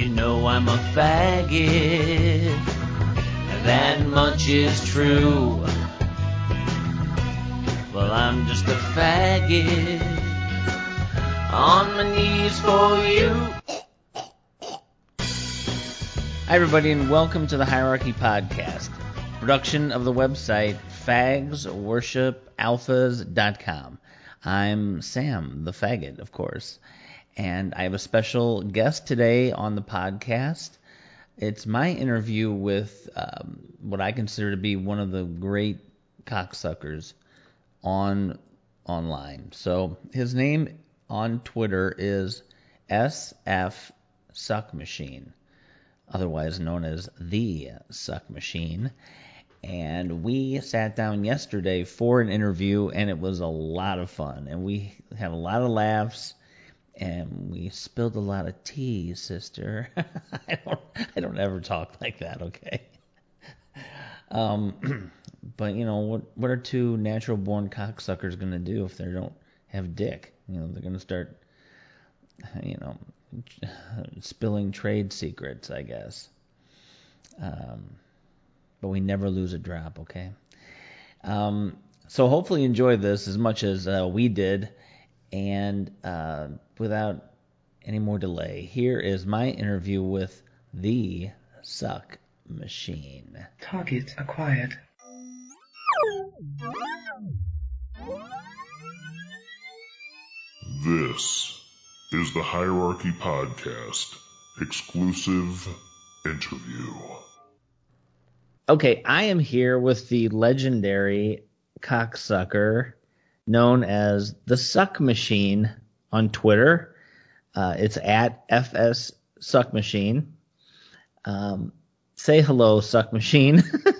You know I'm a faggot, that much is true. Well, I'm just a faggot, on my knees for you. Hi everybody, and welcome to the Hierarchy Podcast, production of the website fagsworshipalphas.com. I'm Sam, the faggot, of course, and I have a special guest today on the podcast. It's my interview with what I consider to be one of the great cocksuckers online. So his name on Twitter is SF Suck Machine, otherwise known as the Suck Machine. And we sat down yesterday for an interview, and it was a lot of fun. And we had a lot of laughs, and we spilled a lot of tea, sister. I don't ever talk like that, okay? But, you know, what are two natural-born cocksuckers going to do if they don't have dick? You know, they're going to start, you know, spilling trade secrets, I guess. But we never lose a drop, okay? So hopefully you enjoyed this as much as we did. And without any more delay, here is my interview with the Suck Machine. Target acquired. This is the Hierarchy Podcast exclusive interview. Okay, I am here with the legendary cocksucker known as the Suck Machine on Twitter. It's at FS Suck Machine. Say hello, Suck Machine.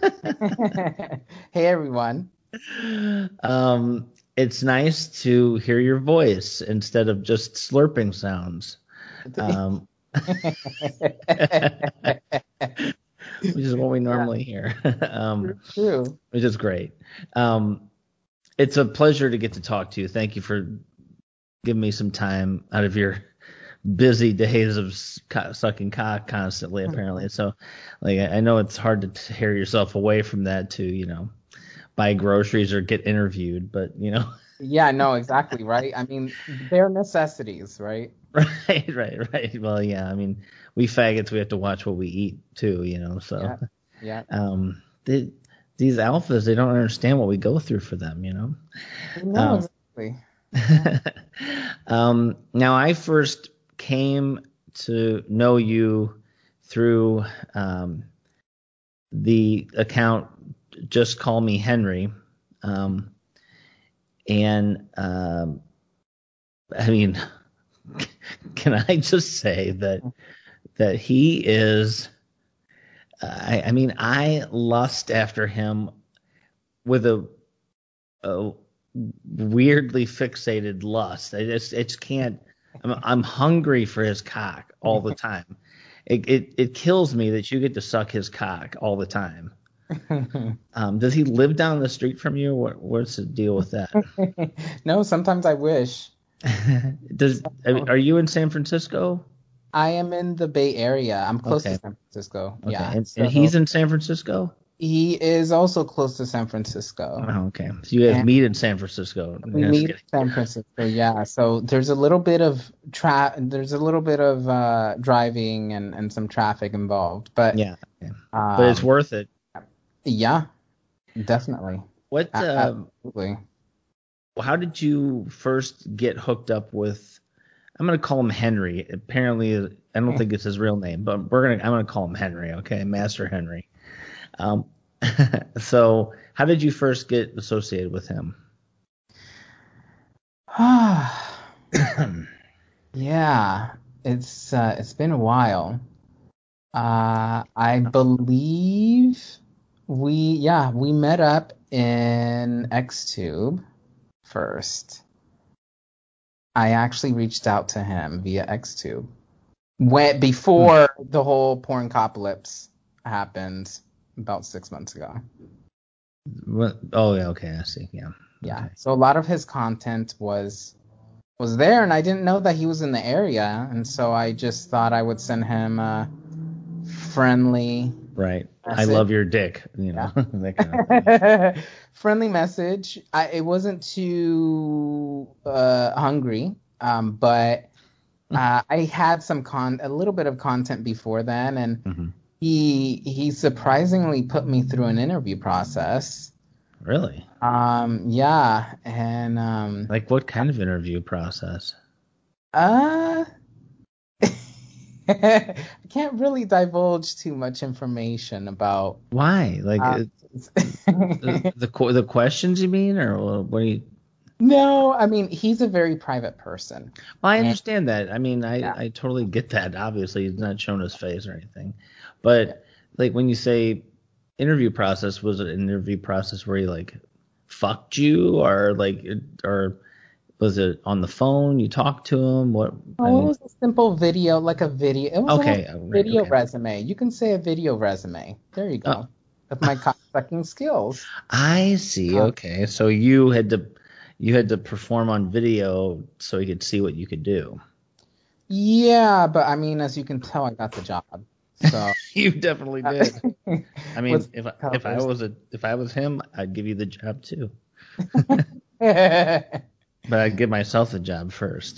Hey, everyone. It's nice to hear your voice instead of just slurping sounds. Which is what we normally hear. True. Which is great. It's a pleasure to get to talk to you. Thank you for giving me some time out of your busy days of sucking cock constantly, apparently. So, like, I know it's hard to tear yourself away from that to, you know, buy groceries or get interviewed, but, you know. Yeah, no, exactly, right? I mean, they're necessities, right? Right. Well, yeah, I mean, we faggots, we have to watch what we eat, too, you know, so. Yeah. These alphas, they don't understand what we go through for them, you know. No, exactly. Now, I first came to know you through the account Just Call Me Henry. I mean, can I just say that he is, I mean, I lust after him with a weirdly fixated lust. I just can't. I'm hungry for his cock all the time. It kills me that you get to suck his cock all the time. Does he live down the street from you? What's the deal with that? No, sometimes I wish. Are you in San Francisco? I am in the Bay Area. I'm close to San Francisco. Okay. Yeah. And he's in San Francisco? He is also close to San Francisco. Oh, okay. So you guys meet in San Francisco. We meet in San Francisco, yeah. So there's a little bit of driving and some traffic involved, but yeah. Okay. But it's worth it. Yeah, definitely. Absolutely. How did you first get hooked up with? I'm gonna call him Henry. Apparently, I don't think it's his real name, but I'm gonna call him Henry. Okay, Master Henry. So how did you first get associated with him? Yeah, it's been a while. I believe we met up in XTube first. I actually reached out to him via XTube before the whole porncopalypse happened about 6 months ago. Oh, yeah, okay, I see. Yeah. Yeah. Okay. So a lot of his content was was there, and I didn't know that he was in the area, and so I just thought I would send him a friendly Right. I message. love your dick, Yeah. that kind of thing. Friendly message. It wasn't too hungry, but I had a little bit of content before then, and Hmm. he surprisingly put me through an interview process. Really? Yeah, and Like what kind of interview process? uh, I can't really divulge too much information about. Why? Like Uh, the questions you mean, or what do you? no, I mean he's a very private person, Well, I and understand that. I mean, yeah, I totally get that. Obviously, he's not showing his face or anything. But like when you say interview process, was it an interview process where he like fucked you, or or was it on the phone? You talked to him? What? I oh, it mean, was a simple video, like a video. It was almost okay, a right, video okay. resume. You can say a video resume. There you Uh, go. Of my sucking skills. I see. Uh, Okay, so you had to perform on video so he could see what you could do. yeah, but I mean, as you can tell, I got the job. So You definitely uh, did. I mean, with if colors. I was him, I'd give you the job too. But I'd give myself the job first.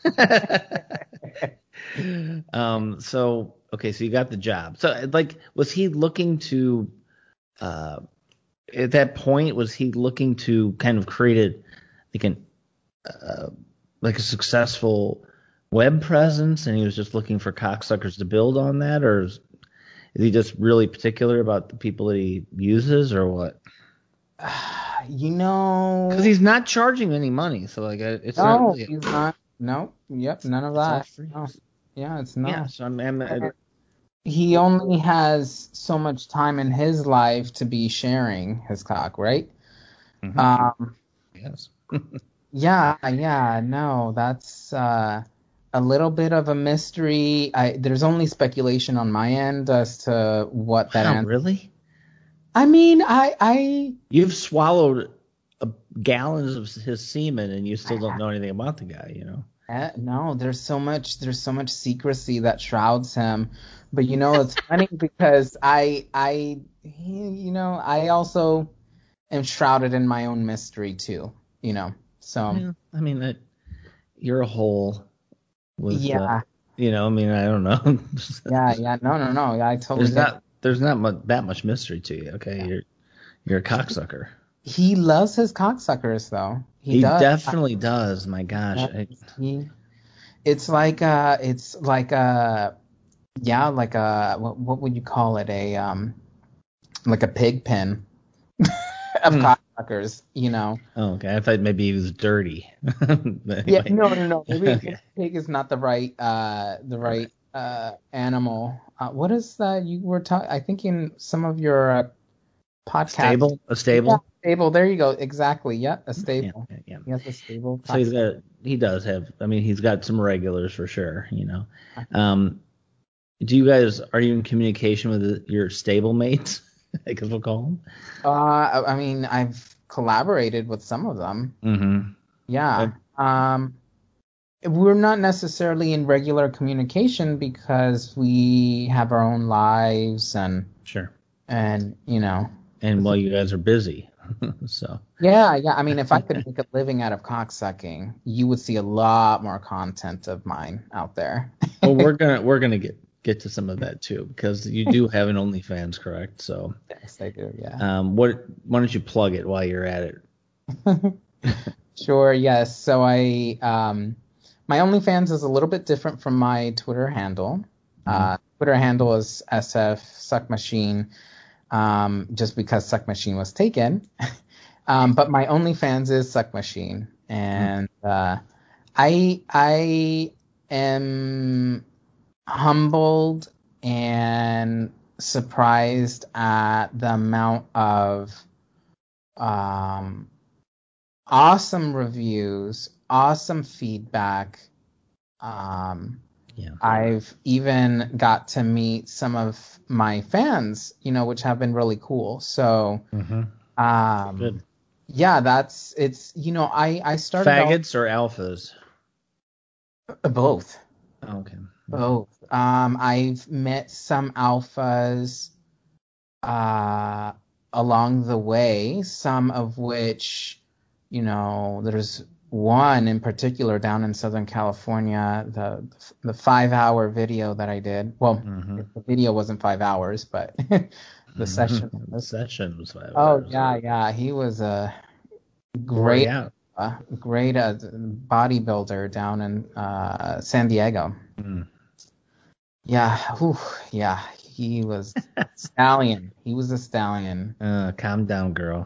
So okay, so you got the job. So like, was he looking to uh at that point was he looking to kind of create like an uh, like a successful web presence, and he was just looking for cocksuckers to build on that, or is he just really particular about the people that he uses, or what? You Because know, he's not charging any money, so like it's not no, really he's not. No, yep, none of it's all that. free. No, yeah, it's Yeah, no. so He only has so much time in his life to be sharing his cock, right? mhm, Um, yes. yeah, no, that's a little bit of a mystery. There's only speculation on my end as to what that Wow, answer. really? I mean, I You've swallowed gallons of his semen, and you still don't I know anything about the guy, you know? no, there's so much secrecy that shrouds him. But you know, it's funny because I also am shrouded in my own mystery too, you know. So Yeah, I mean that you're a hole with, yeah, I mean, I don't know. yeah, no, yeah, I totally get it. There's not that much mystery to you. Okay, Yeah. you're a cocksucker. He loves his cocksuckers though. He He does. definitely does. My gosh. He it's yeah, like a what would you call it? Like a pig pen of Hmm. cocksuckers, you know. Oh, okay. I thought maybe he was dirty. But Yeah, anyway. no. Maybe Okay. pig is not the All right. right animal. What is that you were talking? I think in some of your podcasts. A Yeah, stable. stable. There you go. Exactly. Yeah, a Yeah, stable. yeah, yeah. He has a stable So cocksucker. he does have. I mean, he's got some regulars for sure. Um, are you in communication with your stable mates? I guess we'll call them. I mean, I've collaborated with some of them. Mm-hmm. Yeah. We're not necessarily in regular communication because we have our own lives Sure. and you know. And while you guys are busy, so Yeah. I mean, if I could make a living out of cocksucking, you would see a lot more content of mine out there. well, we're gonna get to some of that too because you do have an OnlyFans, correct? So, Yes, I do. Yeah. why don't you plug it while you're at it? Sure. Yes. So my OnlyFans is a little bit different from my Twitter handle. Hmm. Twitter handle is SF Suck Machine, just because Suck Machine was taken. But my OnlyFans is Suck Machine, and I am humbled and surprised at the amount of um, awesome reviews, awesome feedback. Um, Yeah. I've even got to meet some of my fans, which have been really cool. So, Mm-hmm. um, Good. yeah, it's, I started out, Faggots or alphas? Both. Oh, okay. Both. I've met some alphas uh, along the way, some of which, there's one in particular down in Southern California, the 5 hour video that I did. Well, the video wasn't 5 hours, but the session The was. session was 5 Oh hours. yeah. He was a Glory great, out. great bodybuilder down in San Diego. Mm. Yeah, whew, yeah, he was stallion. He was a stallion. Calm down, girl.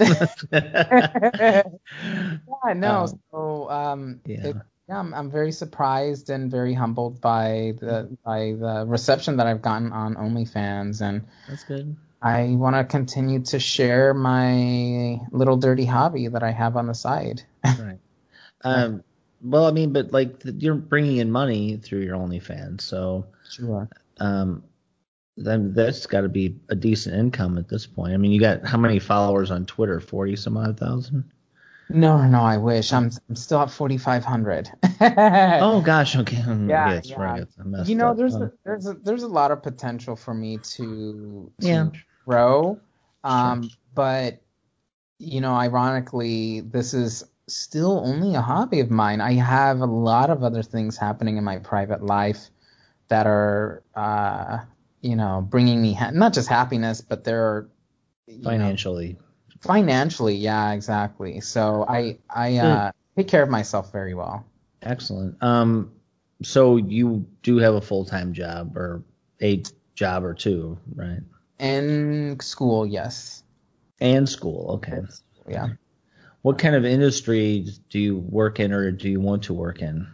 Yeah, no. So, Yeah. I'm very surprised and very humbled by the reception that I've gotten on OnlyFans, and That's good. I want to continue to share my little dirty hobby that I have on the side. Right. Well, I mean, but like you're bringing in money through your OnlyFans, so Sure. um, then that's got to be a decent income at this point. I mean, you got how many followers on Twitter? 40 some odd thousand? No, I wish. I'm still at 4,500. Oh gosh, okay. Yeah, Yeah, that's yeah. right. I messed up. There's a lot of potential for me Yeah. to grow. Sure. But ironically, this is still only a hobby of mine. I have a lot of other things happening in my private life that are bringing me not just happiness, but they're Financially. financially, yeah, exactly. So I Good. take care of myself very well. Excellent. So you do have a full-time job or a job or two, right? In school, yes. And school. Okay. Yeah. What kind of industry do you work in or do you want to work in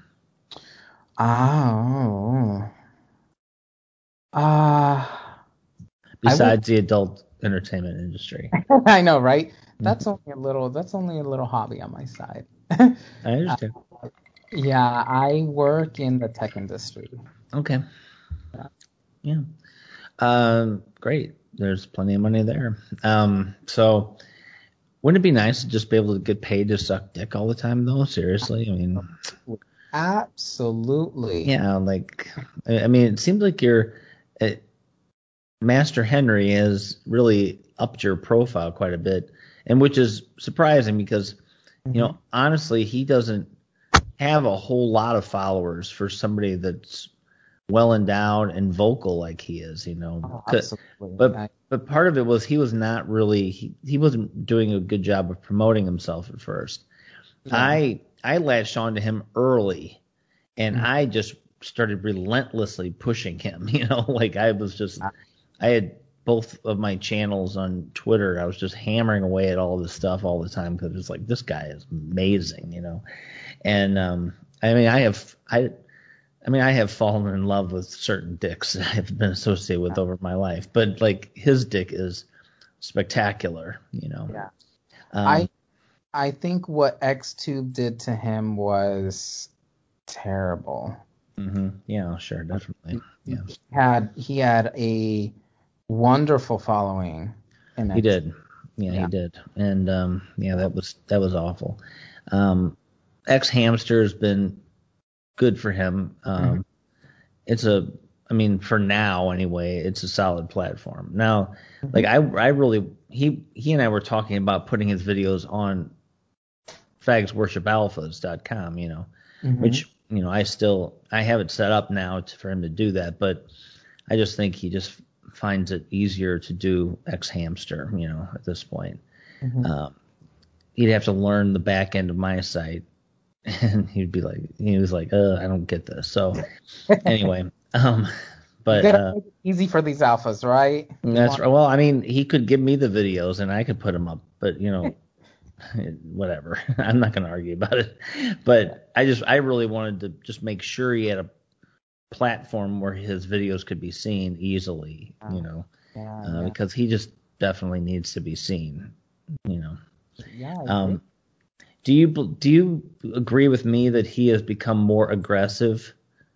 Oh. I would. besides the adult entertainment industry? I know, right? Mhm. That's only a little hobby on my side. I Uh, understand. yeah, I work in the tech industry. Okay. Yeah. Great. There's plenty of money there. So wouldn't it be nice to just be able to get paid to suck dick all the time, though? Seriously, I mean, Absolutely. yeah, like, I mean, it seems like uh, Master Henry has really upped your profile quite a bit, and which is surprising because, Hmm. honestly, he doesn't have a whole lot of followers for somebody that's well endowed and vocal like he is, Oh, absolutely. But part of it was he was not really he wasn't doing a good job of promoting himself at first. Yeah. I latched on to him early and Mhm. I just started relentlessly pushing him, like I had both of my channels on Twitter. I was just hammering away at all this stuff all the time because it's like this guy is amazing. And I mean I have fallen in love with certain dicks that I've been associated with over my life, but like his dick is spectacular. Yeah. Um, I I think what XTube did to him was terrible. yeah, sure, definitely. Yeah, He had a wonderful following in he X. did. Yeah, he Yeah. did. And yeah, that was awful. Um, X Hamster has been good for him. Mhm. It's I mean, for now anyway, it's a solid platform. Now, like Mhm. I really, he and I were talking about putting his videos on fagsworshipalphas.com, Mhm. which, I have it set up now for him to do that, but I just think he just finds it easier to do X Hamster, at this point. Mhm. Um, he'd have to learn the back end of my site, and he was like, I don't get this. So anyway, You but gotta make it easy for these alphas, right? We that's want. right. Well, I mean, he could give me the videos and I could put them up, but whatever. I'm not going to argue about it. But I really wanted to just make sure he had a platform where his videos could be seen easily, Yeah, yeah, because he just definitely needs to be seen, you know. yeah. I agree. Um, do you agree with me that he has become more aggressive?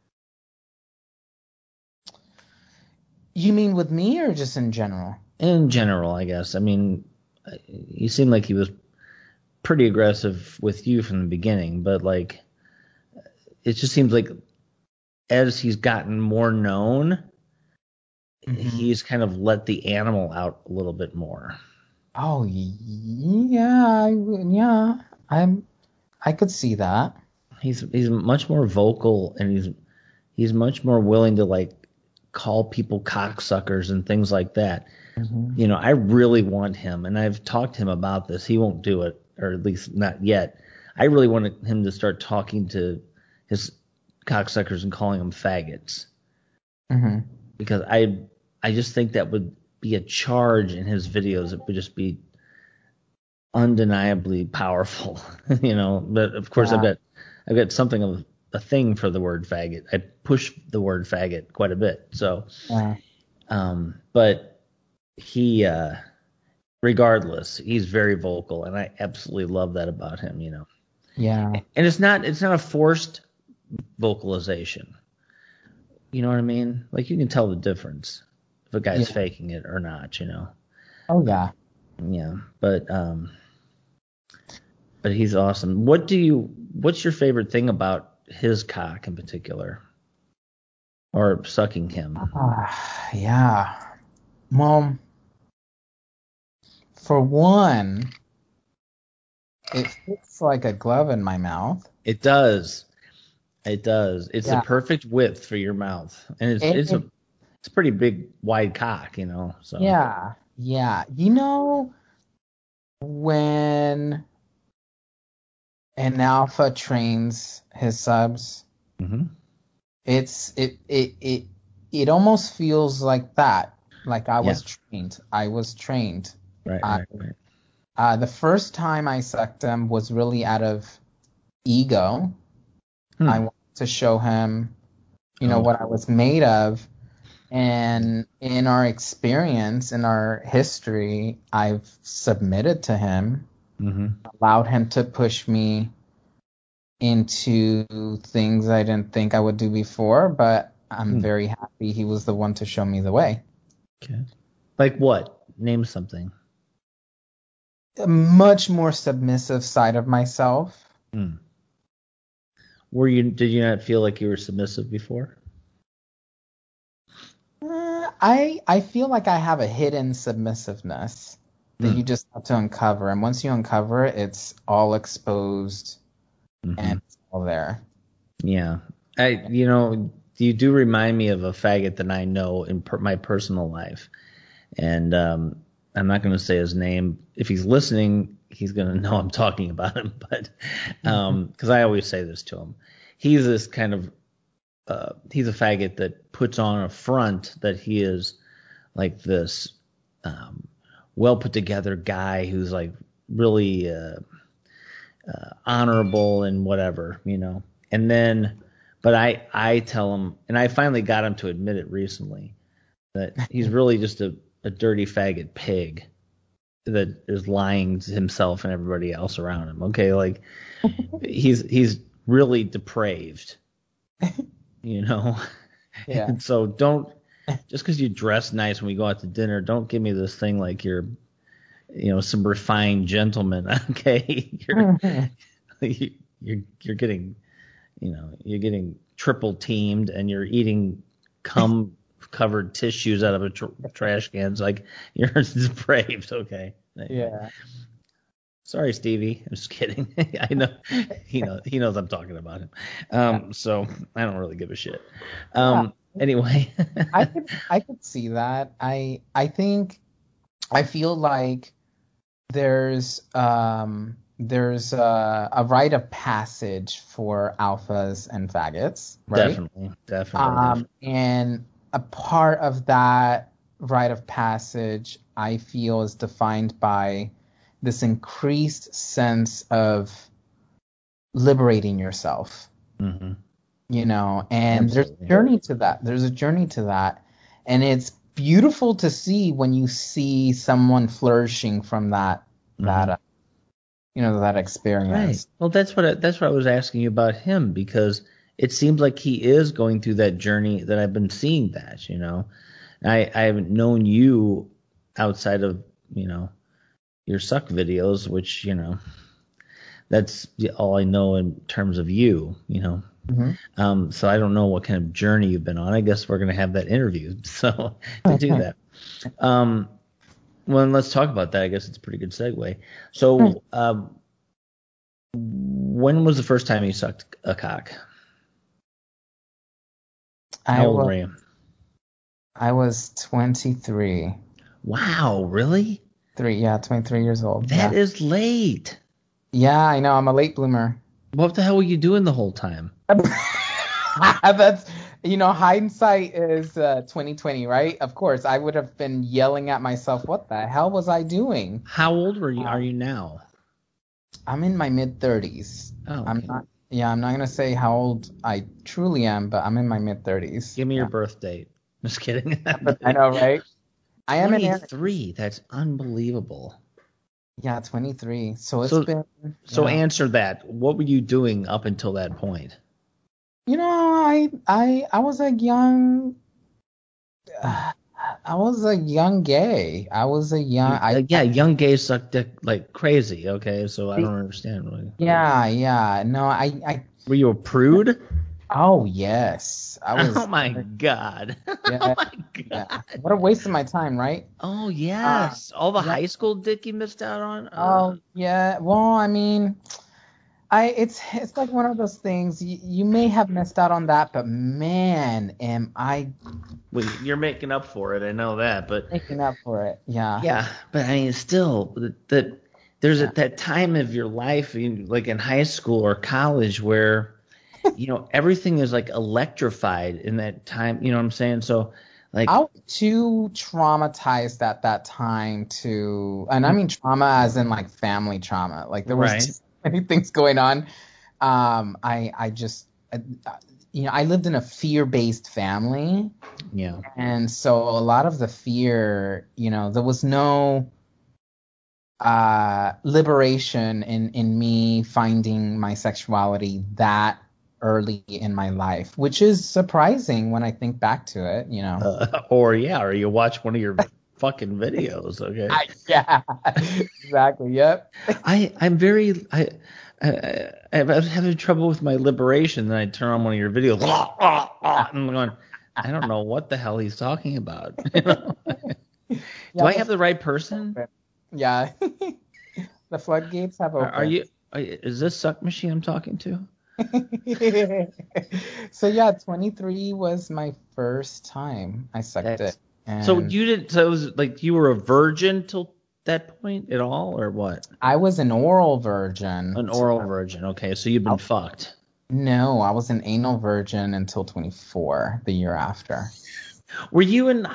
You mean with me or just in general? In general, I guess. I mean, he seemed like he was pretty aggressive with you from the beginning, but like it just seems like as he's gotten more known, he's kind of let the animal out a little bit more. Oh yeah, yeah. I could see that. He's much more vocal, and he's much more willing to like call people cocksuckers and things like that. You know, I really want him, and I've talked to him about this. He won't do it, or at least not yet. I really wanted him to start talking to his cocksuckers and calling them faggots, because I just think that would be a charge in his videos. It would just be undeniably powerful, you know. But of course, I've got something of a thing for the word faggot. I push the word faggot quite a bit. So, but he, regardless, he's very vocal, and I absolutely love that about him, you know. Yeah. And it's not a forced vocalization. You know what I mean? Like, you can tell the difference if a guy's faking it or not, you know. Oh yeah. Yeah, but he's awesome. What's your favorite thing about his cock in particular, or sucking him? Yeah. Well, for one, it fits like a glove in my mouth. It does. It does. It's the perfect width for your mouth, and it's a pretty big, wide cock, you know. So yeah. You know, when an alpha trains his subs, it almost feels like that. Like I was trained. Right. The first time I sucked him was really out of ego. I wanted to show him, you know, what I was made of. And in our experience, in our history, I've submitted to him, allowed him to push me into things I didn't think I would do before, but I'm very happy he was the one to show me the way. Okay. Like what? Name something. A much more submissive side of myself. Did you not feel like you were submissive before? I feel like I have a hidden submissiveness that you just have to uncover. And once you uncover it, it's all exposed and it's all there. Yeah. You do remind me of a faggot that I know in my personal life. And I'm not going to say his name. If he's listening, he's going to know I'm talking about him. But because I always say this to him. He's this kind of he's a faggot that puts on a front that he is like this well put together guy who's like really honorable and whatever, you know. And then, but I tell him, and I finally got him to admit it recently, that he's really just a dirty faggot pig that is lying to himself and everybody else around him. Okay, like he's really depraved. You know? Yeah. And so just because you dress nice when we go out to dinner, don't give me this thing like you're, you know, some refined gentleman. Okay? You're getting, you know, you're getting triple teamed and you're eating cum covered tissues out of a trash can. It's like you're depraved. Okay? Yeah. Sorry, Stevie. I'm just kidding. I know he knows I'm talking about him. So I don't really give a shit. Anyway, I could see that. I feel like there's a rite of passage for alphas and faggots, right? Definitely. And a part of that rite of passage, I feel, is defined by this increased sense of liberating yourself. You know, and there's a journey to that. And it's beautiful to see when you see someone flourishing from that experience. Right. Well, that's what I was asking you about him, because it seems like he is going through that journey that I've been seeing that, you know. I haven't known you outside of, you know, your suck videos, which, you know, that's all I know in terms of you, you know. So I don't know what kind of journey you've been on. I guess we're going to have that interview. So to do that. Well, let's talk about that. I guess it's a pretty good segue. So when was the first time you sucked a cock? How old were you? I was 23. Wow, really? 23 years old. That is late. Yeah, I know. I'm a late bloomer. What the hell were you doing the whole time? That's, hindsight is 2020, right? Of course, I would have been yelling at myself, what the hell was I doing? How old are you now? I'm in my mid 30s. Oh, okay. I'm not gonna say how old I truly am, but I'm in my mid 30s. Give me your birth date. Just kidding. I know, right? I am 23. That's unbelievable. Yeah, 23. So answer that. What were you doing up until that point? I was a young gay. I was a young young gays suck dick like crazy. Okay, so I don't understand really. Yeah. No, Were you a prude? Oh yes, I was. Oh my god. Yeah, oh my god. Yeah. What a waste of my time, right? Oh yes. All the high school dick you missed out on. Oh yeah. Well, I mean, it's like one of those things. You may have missed out on that, but man, am I. Well, you're making up for it. I know that, but making up for it. Yeah. Yeah, but I mean, still, there's that time of your life, like in high school or college, where everything is like electrified in that time. You know what I'm saying? So, like, I was too traumatized at that time and I mean trauma as in like family trauma. Like there was too many things going on. I just, I lived in a fear-based family. Yeah. And so a lot of the fear, there was no liberation in me finding my sexuality that early in my life, which is surprising when I think back to it, or you watch one of your fucking videos, okay? Yeah, exactly. Yep. I'm having trouble with my liberation. Then I turn on one of your videos, and I'm going, I don't know what the hell he's talking about. Do I have the right person? Yeah. The floodgates have opened. Is this Suck Machine I'm talking to? So yeah, 23 was my first time I sucked it. So it was like you were a virgin till that point at all, or what? I was an oral virgin. An oral virgin. Okay, so you've been fucked. No, I was an anal virgin until 24, the year after. Were you in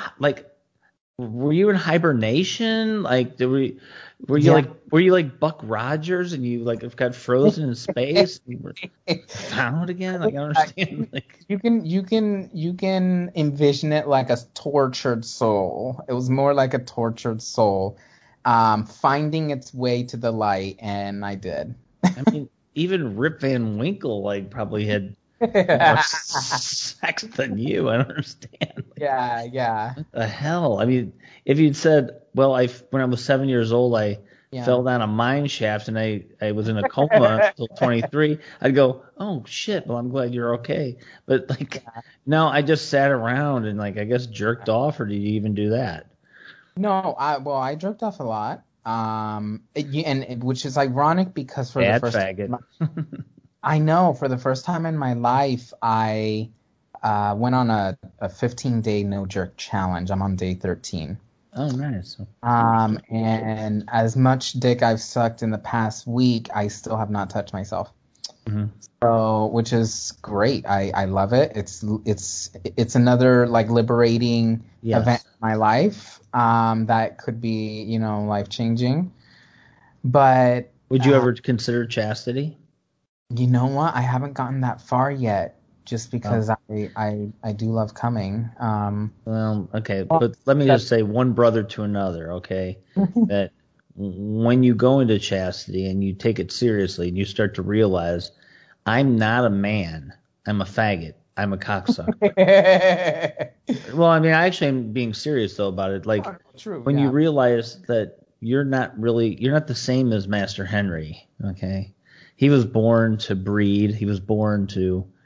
hibernation? Like, were you like Buck Rogers and you like got frozen in space and you were found again? Like, I don't understand. Like, you can envision it like a tortured soul. It was more like a tortured soul, finding its way to the light, and I did. I mean, even Rip Van Winkle like probably had more sex than you. I don't understand. Like, yeah. What the hell? I mean, if you'd said, well, when I was 7 years old, I fell down a mine shaft and I was in a coma until 23, I'd go, oh shit, well, I'm glad you're okay. But like, no, I just sat around and like, I guess jerked off, or did you even do that? No, I jerked off a lot. Which is ironic because for the first faggot. I know, for the first time in my life, I went on a 15-day no jerk challenge. I'm on day 13. Oh, nice. And as much dick I've sucked in the past week, I still have not touched myself. Mm-hmm. So, which is great. I love it. It's another like liberating event in my life. That could be, life changing. But would you ever consider chastity? You know what? I haven't gotten that far yet, just because I do love coming. Well, okay, but let me just say one brother to another, okay? That when you go into chastity and you take it seriously and you start to realize, I'm not a I'm a faggot. I'm a cocksucker. Well, I mean, I actually am being serious though about it. Like, when you realize that you're not the same as Master Henry, okay? He was born to breed. He was born to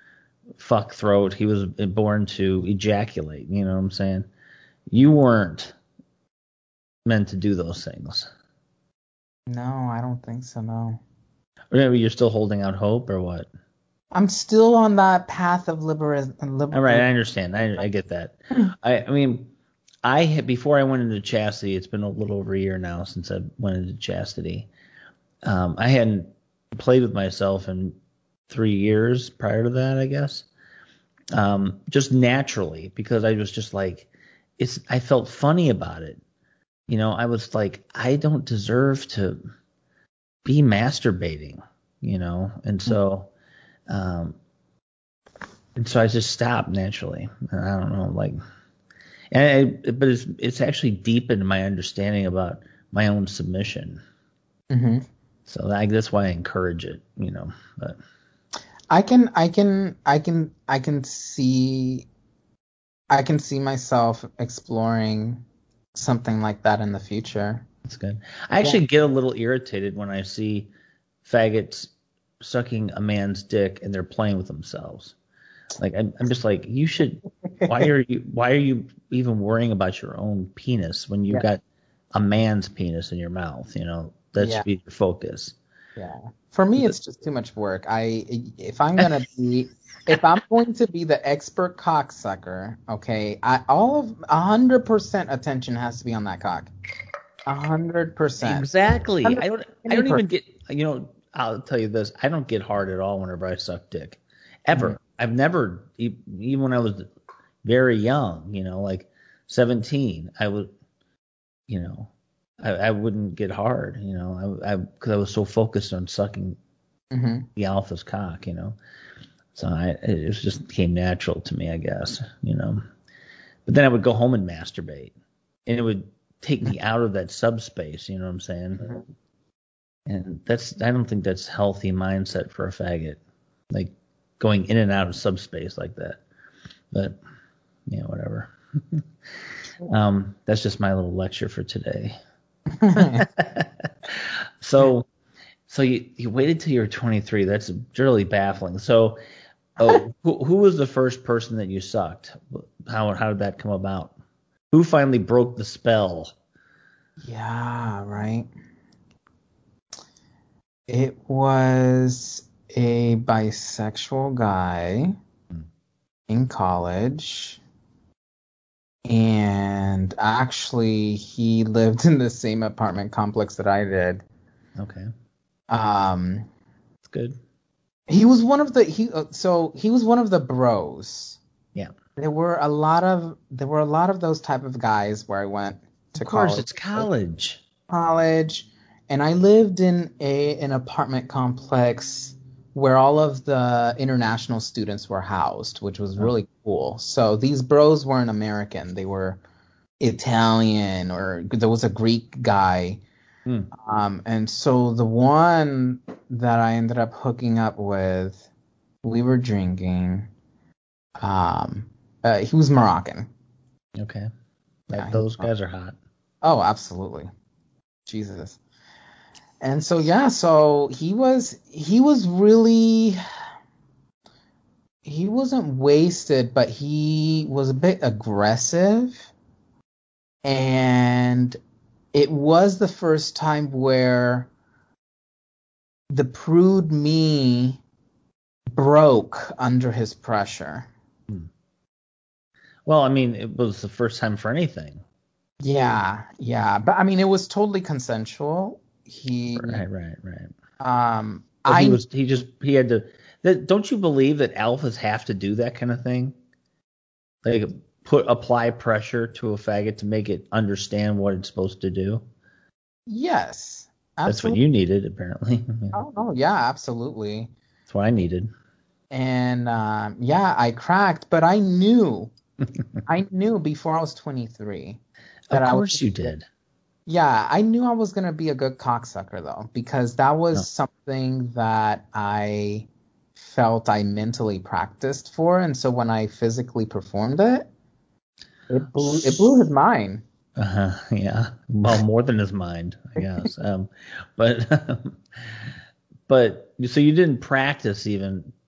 fuck throat. He was born to ejaculate. You know what I'm saying? You weren't meant to do those things. No, I don't think so, no. Or maybe you're still holding out hope, or what? I'm still on that path of liberation. All right, I understand. I get that. I mean, before I went into chastity, it's been a little over a year now since I went into chastity. I hadn't played with myself in 3 years prior to that, I guess. Just naturally, because I was just like, I felt funny about it. You know, I was like, I don't deserve to be masturbating, you know, um, and so I just stopped naturally. I don't know, like, but it's actually deepened my understanding about my own submission. Mm-hmm. So that's why I encourage it, you know. But I can see myself exploring something like that in the future. that's good. I actually get a little irritated when I see faggots sucking a man's dick and they're playing with themselves. Like I'm just like, you should. Why are you even worrying about your own penis when you've got a man's penis in your mouth? You know, that should be your focus. Yeah. For me, it's just too much work. If I'm going to be the expert cocksucker, okay, 100% attention has to be on that cock. 100%. Exactly. I don't even 100%. get, you know, I'll tell you this, I don't get hard at all whenever I suck dick. Ever. Mm-hmm. I've never, even when I was very young, you know, like 17, I would, you know, I wouldn't get hard, you know, because I was so focused on sucking the alpha's cock, you know. So it just came natural to me, I guess, you know. But then I would go home and masturbate, and it would take me out of that subspace, you know what I'm saying? Mm-hmm. And I don't think that's healthy mindset for a faggot, like going in and out of subspace like that. But yeah, whatever. That's just my little lecture for today. So you waited till you were 23. That's really baffling. So, who was the first person that you sucked? How did that come about? Who finally broke the spell? Yeah, right. It was a bisexual guy in college. And actually, he lived in the same apartment complex that I did. Okay. That's good. He was one of the bros. Yeah. There were a lot of those type of guys where I went to college. Of course, it's college. And I lived in an apartment complex where all of the international students were housed, which was really cool. So these bros weren't American. They were Italian, or there was a Greek guy. And so the one that I ended up hooking up with, we were drinking. He was Moroccan. Okay. Yeah, those guys are hot. Oh, absolutely. Jesus. And so he wasn't wasted, but he was a bit aggressive. And it was the first time where the prude me broke under his pressure. Well, I mean, it was the first time for anything. Yeah. But I mean, it was totally consensual. Right. He had to. Don't you believe that alphas have to do that kind of thing? Like apply pressure to a faggot to make it understand what it's supposed to do? Yes. Absolutely. That's what you needed, apparently. Oh, no, yeah, absolutely. That's what I needed. And I cracked, but I knew before I was 23 that of course you did. Yeah, I knew I was going to be a good cocksucker, though, because that was something that I felt I mentally practiced for. And so when I physically performed it blew his mind. Yeah. Well, more than his mind, I guess. But so you didn't practice even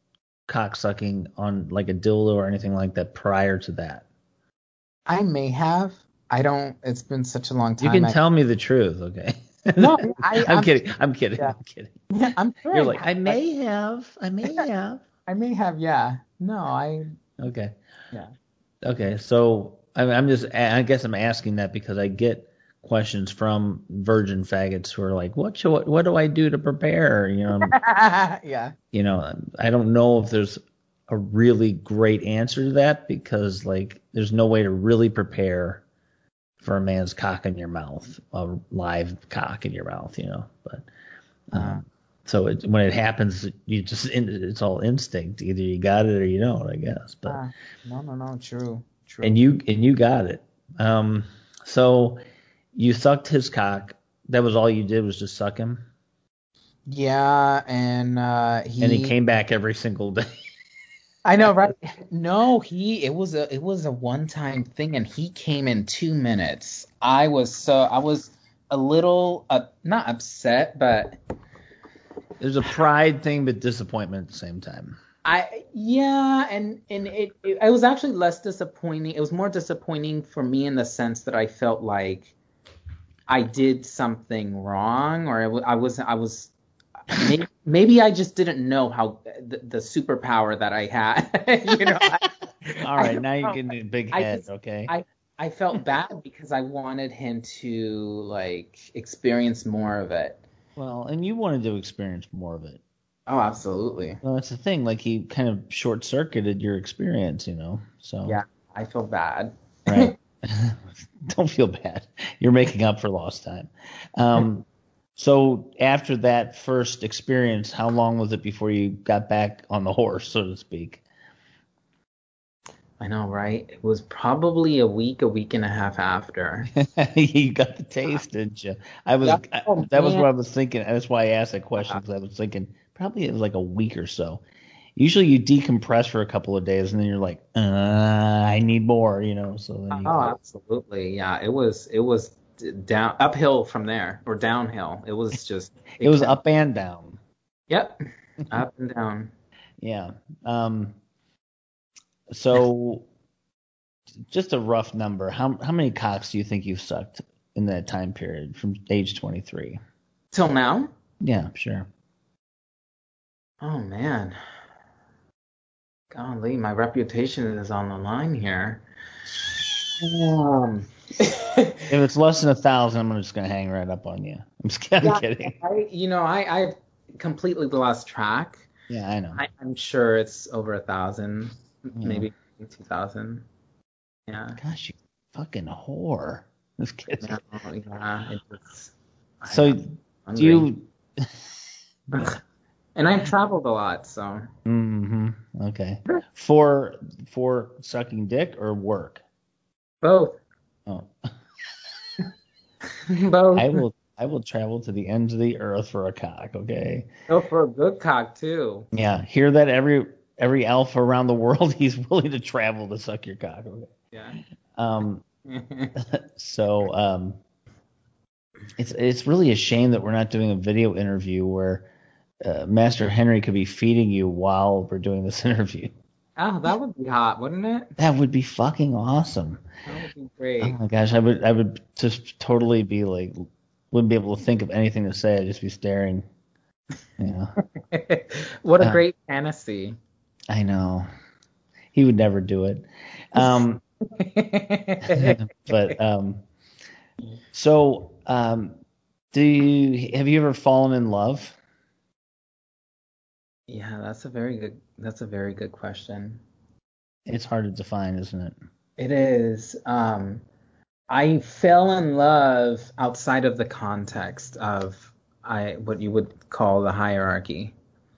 cock sucking on like a dildo or anything like that prior to that? I may have. I don't. It's been such a long You time. can tell me the truth, okay? No, I'm kidding. I'm kidding. Yeah. I'm kidding. Yeah, I'm sure You're I like, I have, but may have. I may have. I may have. Yeah. No, I. Okay. Yeah. Okay. So I'm just, I guess I'm asking that because I get questions from virgin faggots who are like, what do I do to prepare? Yeah. I don't know if there's a really great answer to that because like there's no way to really prepare for a man's cock in your mouth, a live cock in your mouth, But Uh, so when it happens, it's all instinct. Either you got it or you don't, I guess. But no. True. and you got it. So you sucked his cock. That was all you did was just suck him, Yeah, and and he came back every single day. I know, right? No, it was a one-time thing, and he came in 2 minutes. I was a little not upset, but There's a pride thing, but disappointment at the same time. yeah, and it was actually less disappointing. It was more disappointing for me in the sense that I felt like I did something wrong, or I was maybe I just didn't know how the superpower that I had. All I right, don't now you're know. getting a big I head, just okay? I felt bad because I wanted him to like experience more of it. Well, and you wanted to experience more of it. Oh, absolutely. Well, that's the thing. Like he kind of short circuited your experience, So Yeah, I feel bad. right. Don't feel bad. You're making up for lost time. So after that first experience, how long was it before you got back on the horse, so to speak? I know, right? It was probably a week and a half after. You got the taste, didn't you? Yeah. Oh That was man. what I was thinking. That's why I asked that question because I was thinking probably it was like a week or so. Usually you decompress for a couple of days and then you're like, I need more, So then you Oh, go. absolutely. Yeah, it was down uphill from there or downhill. It was just It it was kept. up and down. Yep, up and down. Yeah. So just a rough number. How many cocks do you think you've sucked in that time period from age 23? Till now? Yeah, sure. Oh man. Golly, my reputation is on the line here. Um, If it's less than 1,000, I'm just gonna hang right up on you. I'm yeah, kidding. I completely lost track. Yeah, I know. I'm sure it's over 1,000, Yeah. maybe 2,000. Yeah. Gosh, you fucking whore. Just Yeah, kidding. yeah, it was. So I'm do hungry. you? And I've traveled a lot, so hmm Okay. For sucking dick or work? both, Oh, both. I will travel to the ends of the earth for a cock. Okay. Go for a good cock too. Yeah. Hear that every alpha around the world, he's willing to travel to suck your cock. Okay. Yeah. Um. So it's really a shame that we're not doing a video interview where Master Henry could be feeding you while we're doing this interview. Oh, that would be hot, wouldn't it? That would be fucking awesome. That would be Oh great. my gosh, I would just totally be like, wouldn't be able to think of anything to say. I'd just be staring. Yeah, What a uh, great fantasy. I know. He would never do it. Um, but so have you ever fallen in love? Yeah, that's a very good question. It's hard to define, isn't it? It is. I fell in love outside of the context of what you would call the hierarchy.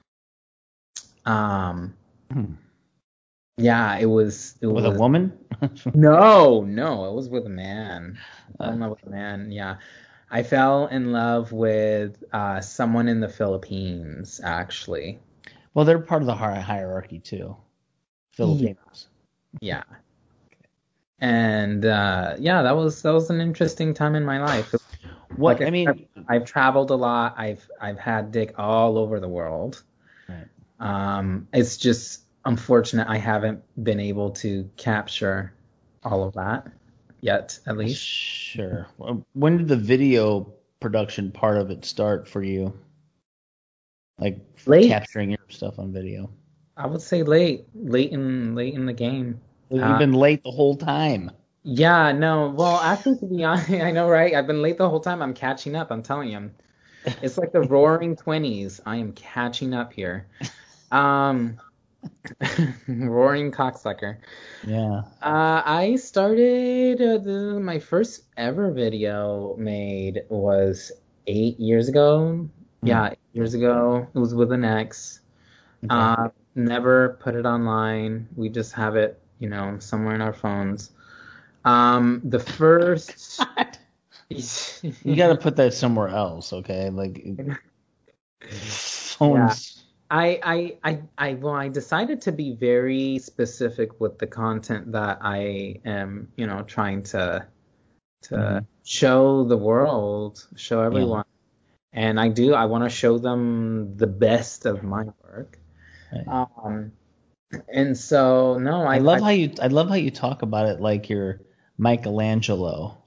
Um, Hmm. yeah, it With a was woman? no, it was with a man. I fell Uh, in love with a man. Yeah. I fell in love with someone in the Philippines, actually. well, they're part of the hierarchy too. Yeah. Filipinos. Yeah. And yeah, that was an interesting time in my life. Like What I I said, mean, I've traveled a lot. I've had dick all over the world. right. It's just unfortunate I haven't been able to capture all of that yet, at least. Sure. When did the video production part of it start for you? Like Late. capturing your stuff on video. I would say late in the game. You've been late the whole time. Yeah, no. Well, actually, to be honest, I know, right? I've been late the whole time. I'm catching up. I'm telling you. It's like the Roaring Twenties. I am catching up here. Um, Roaring cocksucker. Yeah. I started my first ever video made was 8 years ago. Yeah, 8 years ago. It was with an ex. Okay. Never put it online. We just have it, somewhere in our phones. The first. You got to put that somewhere else, okay? Like Yeah. phones. Well, I decided to be very specific with the content that I am, trying to show the world, show everyone. And I want to show them the best of my work. Right. And so, no, I love how you talk about it like you're Michelangelo.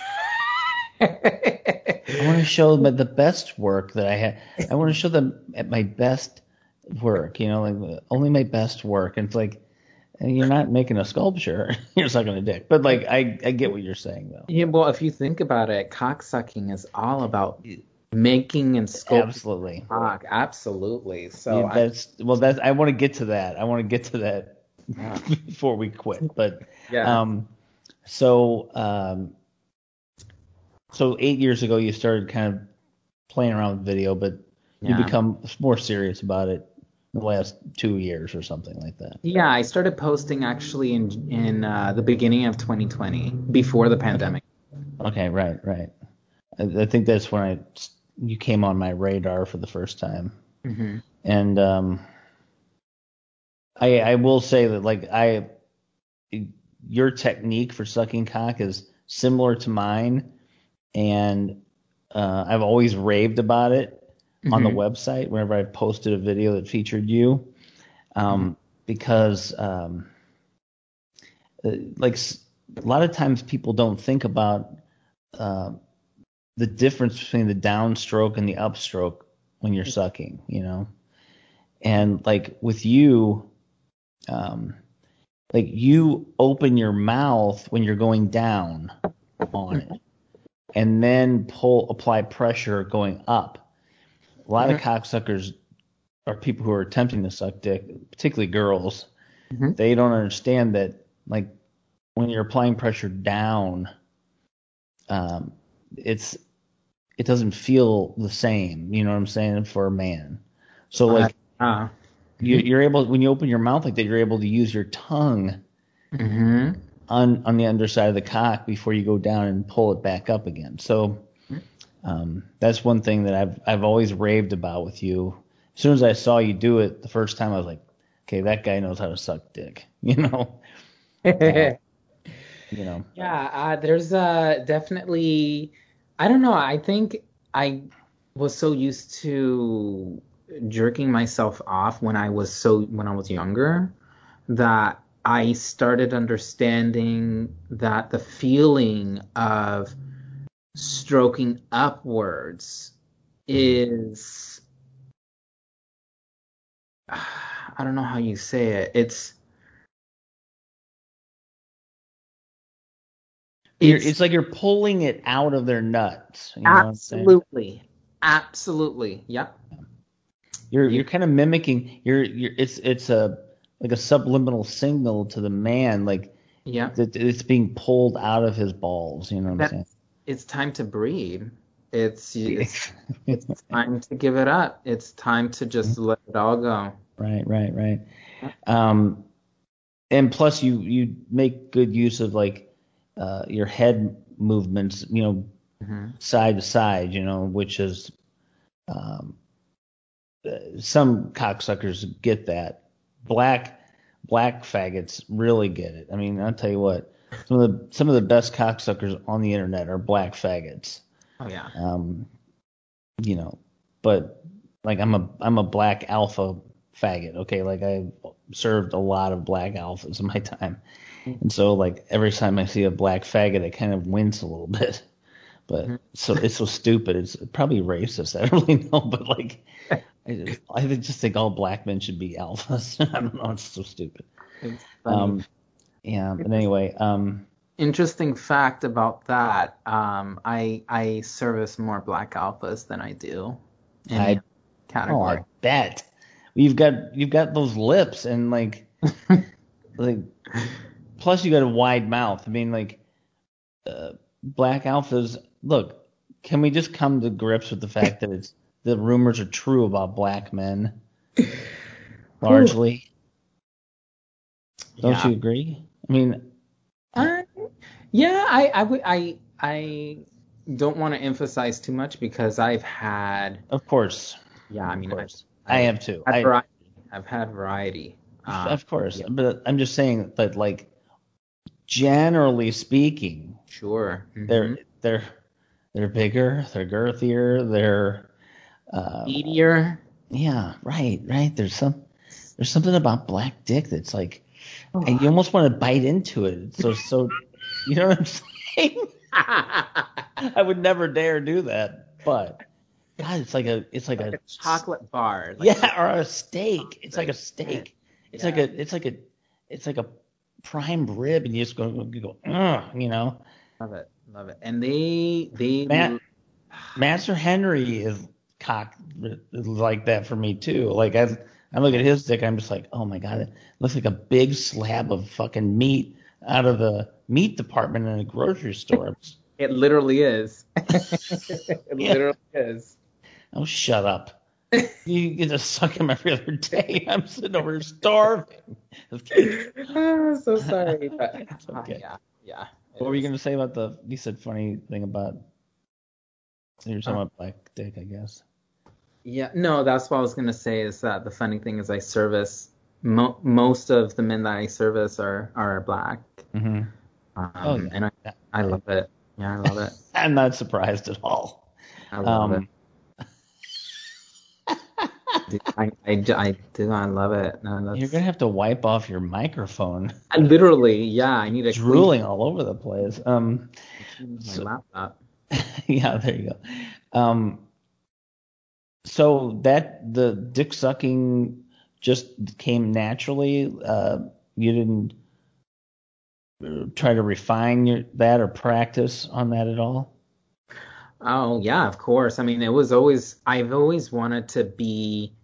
I want to show them the best work that I had. I want to show them at my best work, like only my best work. And it's like, you're not making a sculpture. You're sucking a dick. But like, I get what you're saying though. Yeah, well, if you think about it, cocksucking is all about making and sculpting. Absolutely. Cock. Absolutely. So Yeah, I want to get to that. I want to get to that before we quit. But yeah. So 8 years ago you started kind of playing around with video, but you become more serious about it in the last 2 years or something like that. Yeah, I started posting actually in the beginning of 2020, before the pandemic. Okay, right. I think that's when you came on my radar for the first time. Mm-hmm. And I will say that your technique for sucking cock is similar to mine, and I've always raved about it on the website whenever I posted a video that featured you, because like a lot of times people don't think about the difference between the downstroke and the upstroke when you're sucking, and like with you, like you open your mouth when you're going down on it, and then apply pressure going up. A lot of cocksuckers are people who are attempting to suck dick, particularly girls. They don't understand that, like, when you're applying pressure down, it doesn't feel the same. You know what I'm saying? For a man. So like, you're able, when you open your mouth like that, you're able to use your tongue on the underside of the cock before you go down and pull it back up again. So that's one thing that I've always raved about with you. As soon as I saw you do it the first time, I was like, okay, that guy knows how to suck dick, Yeah, there's definitely, I don't know, I think I was so used to jerking myself off when I was younger, that I started understanding that the feeling of stroking upwards is, I don't know how you say it. It's like you're pulling it out of their nuts. You know what I'm saying? Absolutely. Yep. You're kind of mimicking. It's like a subliminal signal to the man, like that it's being pulled out of his balls. You know what I'm saying? It's time to breed. It's time to give it up. It's time to just let it all go. Right. And plus you make good use of like your head movements, side to side, which is some cocksuckers get that. Black faggots really get it. I mean, I'll tell you what, some of the best cocksuckers on the internet are black faggots. Oh yeah. But like I'm a black alpha faggot. Okay, like I served a lot of black alphas in my time, and so like every time I see a black faggot, I kind of wince a little bit. But so it's so stupid. It's probably racist. I don't really know, but like I just think all black men should be alphas. I don't know. It's so stupid. It's funny. Yeah. But anyway, Interesting fact about that. I service more black alphas than I do any category. I bet you've got those lips and like plus you got a wide mouth. I mean, like black alphas. Look, can we just come to grips with the fact that the rumors are true about black men, largely? Don't you agree? I mean, yeah, I don't want to emphasize too much because I've had. Of course. Yeah, I mean, I have too. I've had variety. Of course, yeah. but I'm just saying that, like, generally speaking, Sure, they're bigger, they're girthier, they're meatier. Yeah, right. There's something about black dick that's like, you almost want to bite into it. So you know what I'm saying? I would never dare do that, but God, it's like a chocolate bar. Or a steak. It's like a steak. It's like a prime rib, and you just go, you know. Love it. And they Master Henry is cock like that for me too. Like I look at his dick, I'm just like, oh my God, it looks like a big slab of fucking meat out of the meat department in a grocery store. It literally is. It literally is. Oh, shut up. You get to suck him every other day. I'm sitting over here starving. I'm so sorry. But, it's okay. Yeah. What were you going to say about you said funny thing about, you were talking about black dick, I guess. Yeah, no, that's what I was going to say is that the funny thing is I service, most of the men that I service are black. Mm-hmm. And I love it. Yeah, I love it. I'm not surprised at all. I love it. I do. I love it. No, you're gonna have to wipe off your microphone. Literally, yeah. I need a drooling all over the place. My laptop. Yeah, there you go. So that the dick sucking just came naturally. You didn't try to refine that or practice on that at all? Oh yeah, of course. I mean, I've always wanted to be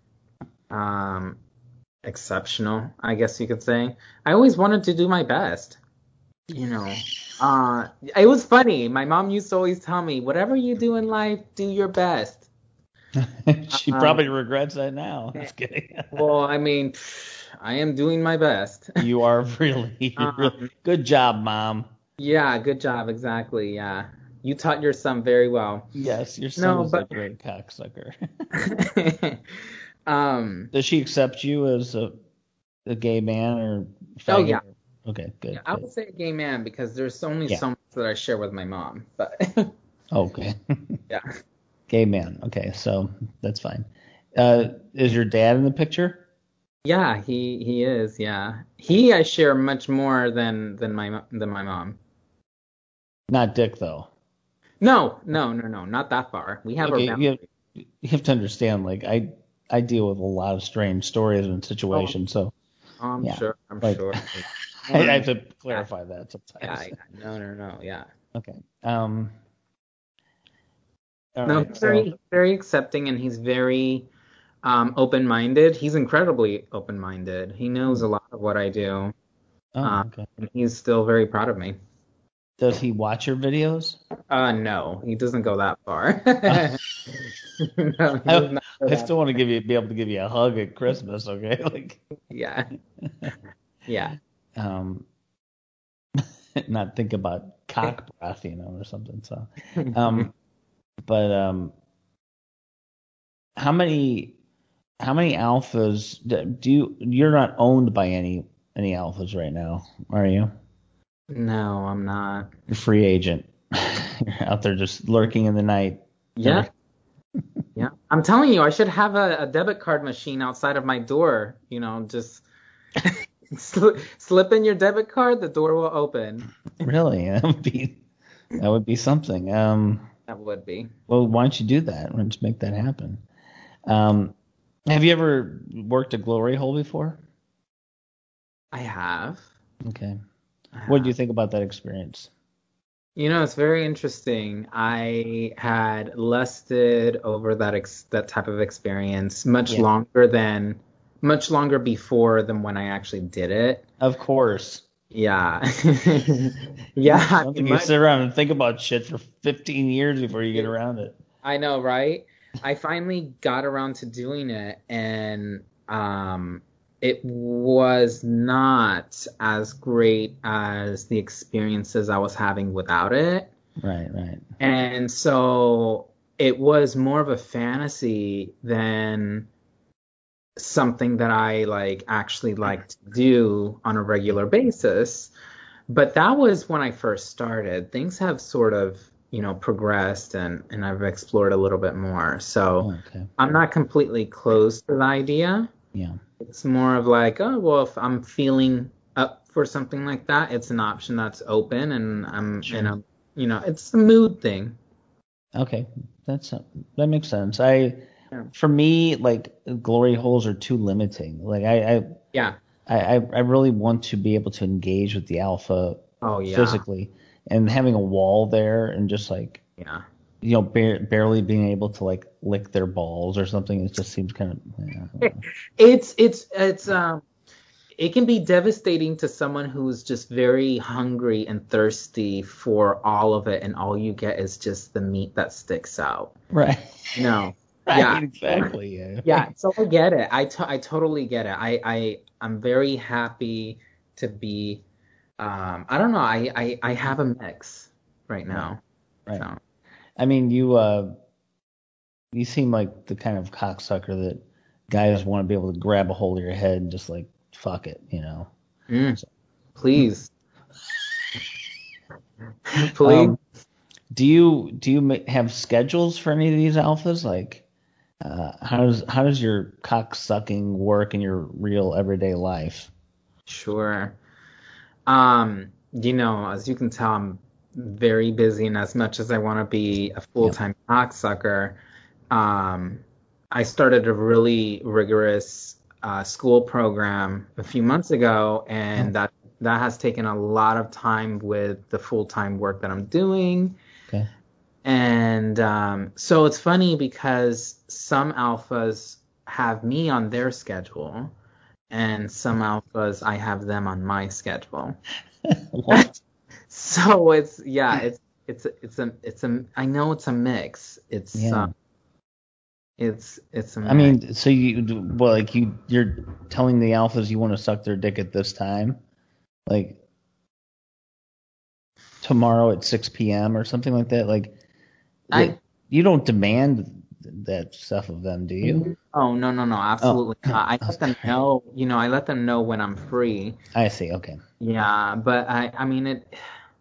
exceptional, I guess you could say. I always wanted to do my best. You know, it was funny. My mom used to always tell me, whatever you do in life, do your best. She probably regrets that now. Just kidding. Well, I mean, I am doing my best. You are really good job, Mom. Yeah, good job. Exactly. Yeah. You taught your son very well. Yes, your son is a great cocksucker. Does she accept you as a gay man or faggot? Oh yeah. Okay, good. Yeah, I would say a gay man because there's only so much that I share with my mom. But okay. Yeah. Gay man. Okay, so that's fine. Is your dad in the picture? Yeah, he is. Yeah, I share much more than my mom. Not dick though. No, not that far. We have our boundaries. You have to understand. Like I deal with a lot of strange stories and situations. So I'm sure. I have to clarify that sometimes. Yeah. No. Yeah. Okay. He's very accepting and he's very open-minded. He's incredibly open-minded. He knows a lot of what I do. Okay. And he's still very proud of me. Does he watch your videos? No, he doesn't go that far. No, I still want to be able to give you a hug at Christmas, okay? Like. Yeah. Not think about cock breath, or something. So, but how many alphas you're not owned by any alphas right now, are you? No, I'm not. You're a free agent. You're out there just lurking in the night. Yeah. Yeah. I'm telling you, I should have a debit card machine outside of my door. Just slip in your debit card, the door will open. Really? That would be something. That would be. Well, why don't you do that? Why don't you make that happen? Um, have you ever worked a glory hole before? I have. Okay. I What do you have. think about that experience? It's very interesting. I had lusted over that type of experience Yeah. much longer before than when I actually did it. Of course. Yeah. Yeah, I I don't mean, think you sit around and think about shit for 15 years before you get it, around it. I know, right? I finally got around to doing it, and it was not as great as the experiences I was having without it. Right, right. And so it was more of a fantasy than something that I actually like to do on a regular basis. But that was when I first started. Things have sort of, progressed and I've explored a little bit more. So Okay. I'm not completely closed to the idea. Yeah. It's more of like, oh, well, if I'm feeling up for something like that, it's an option that's open and Sure. it's a mood thing. Okay. That makes sense. Yeah. For me, like glory holes are too limiting. Like Yeah. I really want to be able to engage with the alpha Oh, yeah. physically, and having a wall there and just like Yeah. barely being able to like lick their balls or something. It just seems kind of yeah. It's it can be devastating to someone who's just very hungry and thirsty for all of it, and all you get is just the meat that sticks out. Right. No. Right, Yeah. exactly. Yeah. Yeah. So I get it. I totally get it. I'm very happy to be. I don't know. I have a mix right Right. now. Right. So I mean, you seem like the kind of cocksucker that guys want to be able to grab a hold of your head and just like fuck it. mm, So, please, please. um, do you have schedules for any of these alphas? Like, how does your cock sucking work in your real everyday life? Sure. As you can tell, I'm very busy, and as much as I want to be a Yep. full-time cocksucker, um, I started a really rigorous school program a few months ago, Oh, and that has taken a lot of time with the full-time work that I'm doing. okay. And so it's funny because some alphas have me on their schedule, and some alphas I have them on my schedule. What? So it's yeah, it's a I know it's a mix. Yeah. It's a I mix. mean, so well, like you're telling the alphas you want to suck their dick at this time, like tomorrow at 6 p.m. or something like that. Like I that, you don't demand that stuff of them, do you? Oh, no, Oh, absolutely not. I let them okay. know, I let them know when I'm free. I see. Okay. Yeah, but I mean it,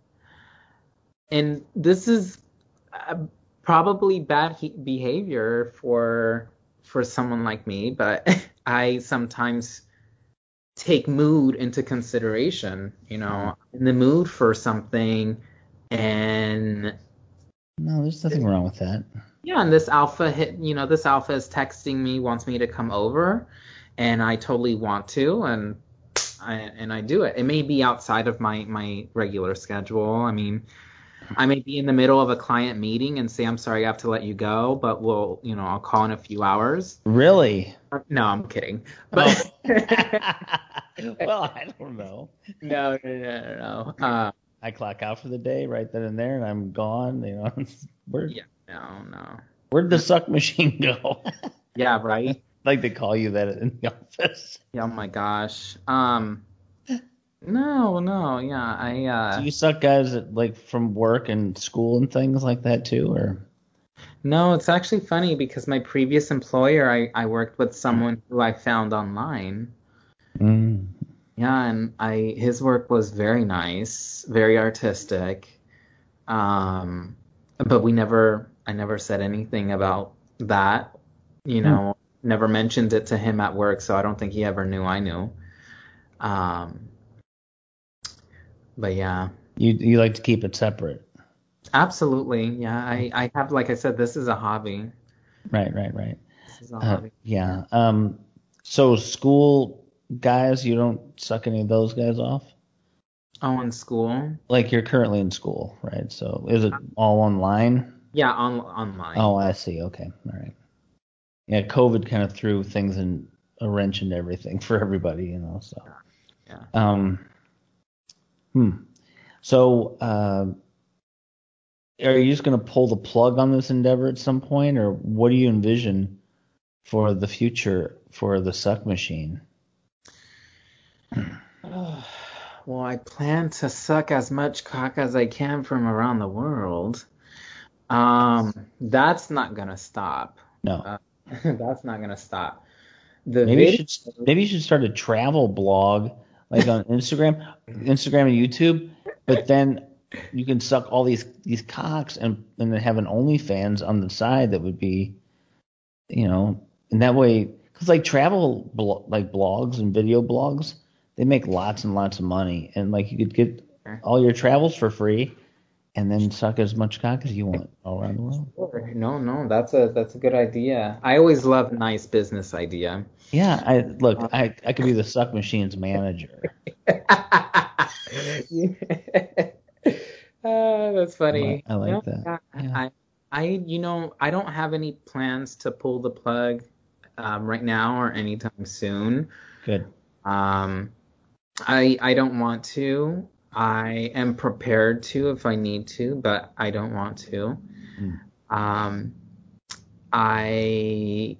and this is uh, probably bad behavior for someone like me, but I sometimes take mood into consideration, Yeah. in the mood for something, and No, there's nothing wrong with that. yeah, and this alpha is texting me, wants me to come over, and I totally want to, and I do it. It may be outside of my regular schedule. I mean, I may be in the middle of a client meeting and say, I'm sorry, I have to let you go, but I'll call in a few hours. Really? No, I'm kidding. Oh. But Well, I don't know. no. I clock out for the day right then and there, and I'm gone. Where Yeah, no. where'd the No. suck machine go? Yeah, right. Like they call you that in the office. Yeah, oh my gosh. No, yeah, Do you suck guys at, like from work and school and things like that too, or? no, it's actually funny because my previous employer, I worked with someone who I found online. Mm. Yeah, and his work was very nice, very artistic. But I never said anything about that. Never mentioned it to him at work, so I don't think he ever knew I knew. Um, but yeah. You like to keep it separate. Absolutely. Yeah, I have, like I said, this is a hobby. Right. This is a hobby. Yeah. So school guys, you don't suck any of those guys off? Oh, in school? Like you're currently in school, right? So is it all online? Yeah, online. Oh, I see. Okay. All right. Yeah, COVID kind of threw things in a wrench into everything for everybody, so. Yeah. So, are you just going to pull the plug on this endeavor at some point, or what do you envision for the future for the suck machine? Well, I plan to suck as much cock as I can from around the world. That's not gonna stop. No. That's not gonna stop. The Maybe you video. should maybe you should start a travel blog like on Instagram and YouTube, but then you can suck all these cocks and then have an OnlyFans on the side that would be, and that way, because like like blogs and video blogs, they make lots and lots of money, and like you could get all your travels for free, and then suck as much cock as you want all around the world. Sure. No, that's a good idea. I always love nice business idea. Yeah, I could be the suck machine's manager. That's funny. I like that. Yeah. I don't have any plans to pull the plug right now or anytime soon. Good. I don't want to. I am prepared to if I need to, but I don't want to. Um, I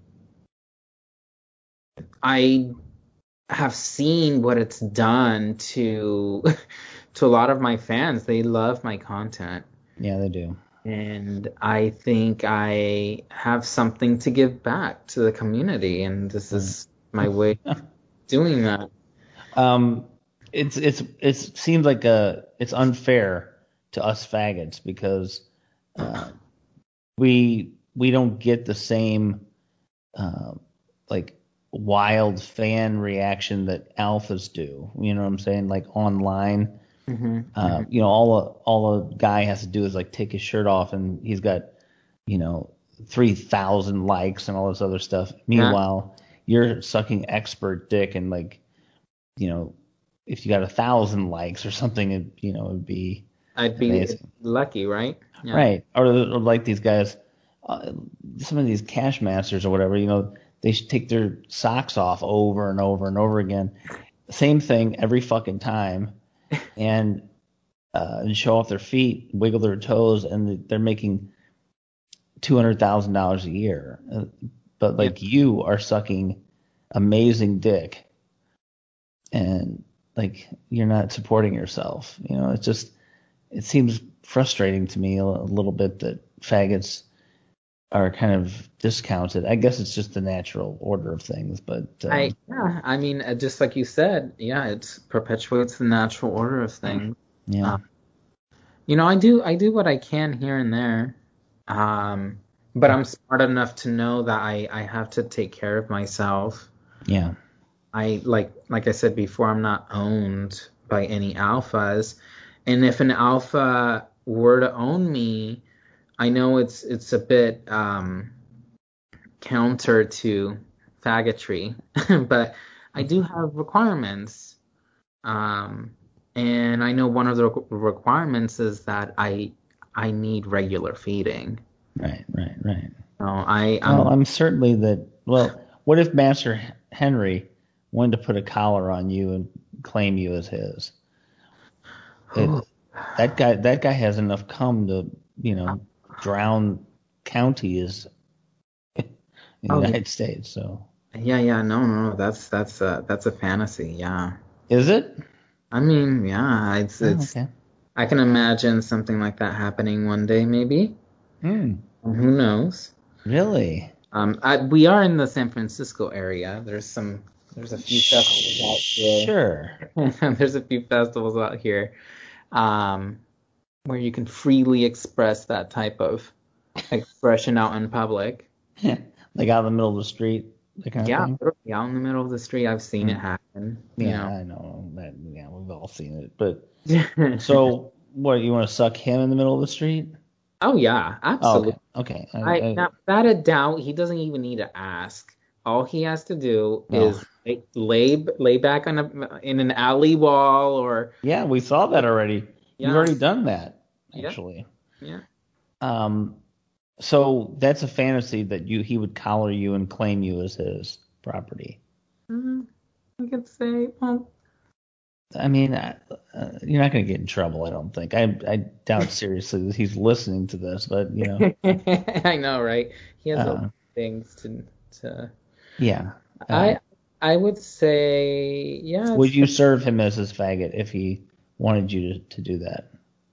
I have seen what it's done to to a lot of my fans. They love my content. Yeah, they do. And I think I have something to give back to the community, and this is my way of doing that. It seems like it's unfair to us faggots because we don't get the same like wild fan reaction that alphas do. You know what I'm saying? Like online. All a guy has to do is like take his shirt off and he's got, 3,000 likes and all this other stuff. Meanwhile, you're sucking expert dick and like, if you got 1,000 likes or something, it'd be I'd be amazing. lucky, right? Yeah. Right. Or like these guys, some of these cash masters or whatever, they should take their socks off over and over and over again. Same thing every fucking time. And show off their feet, wiggle their toes, and they're making $200,000 a year. But like you are sucking amazing dick, and like you're not supporting yourself. It seems frustrating to me a little bit that faggots are kind of discounted. I guess it's just the natural order of things, but I mean, just like you said, it perpetuates the natural order of things. Yeah. I do what I can here and there. But I'm smart enough to know that I have to take care of myself. Yeah. I like I said before, I'm not owned by any alphas. And if an alpha were to own me, I know it's a bit counter to faggotry, but I do have requirements. And I know one of the requirements is that I need regular feeding. Right. So I'm certainly that. Well, what if Master Henry wanted to put a collar on you and claim you as his? That guy has enough cum to, drown counties in the United States. So no, that's a fantasy. Yeah. is it? I mean, yeah, it's okay. I can imagine something like that happening one day, maybe. Who knows? Really? We are in the San Francisco area. There's a few festivals out here. Sure. There's a few festivals out here, where you can freely express that type of expression out in public. Like out in the middle of the street, that kind of Yeah, thing. literally out in the middle of the street. I've seen it happen. Yeah, I know that. Yeah, we've all seen it. But You so, what? You want to suck him in the middle of the street? Oh yeah, Oh, absolutely. okay. Now without a doubt, he doesn't even need to ask. All he has to do No. is lay back on in an alley wall or Yeah, we saw that already. You've yeah, already done that, yeah, actually. yeah. Um, so that's a fantasy that he would collar you and claim you as his property. Mhm. I could say, well, I mean, you're not going to get in trouble, I don't think. I doubt seriously that he's listening to this, but I know, right? He has a lot uh, of things to. yeah. I I would say, yeah, Would you serve him as his faggot if he wanted you to do that?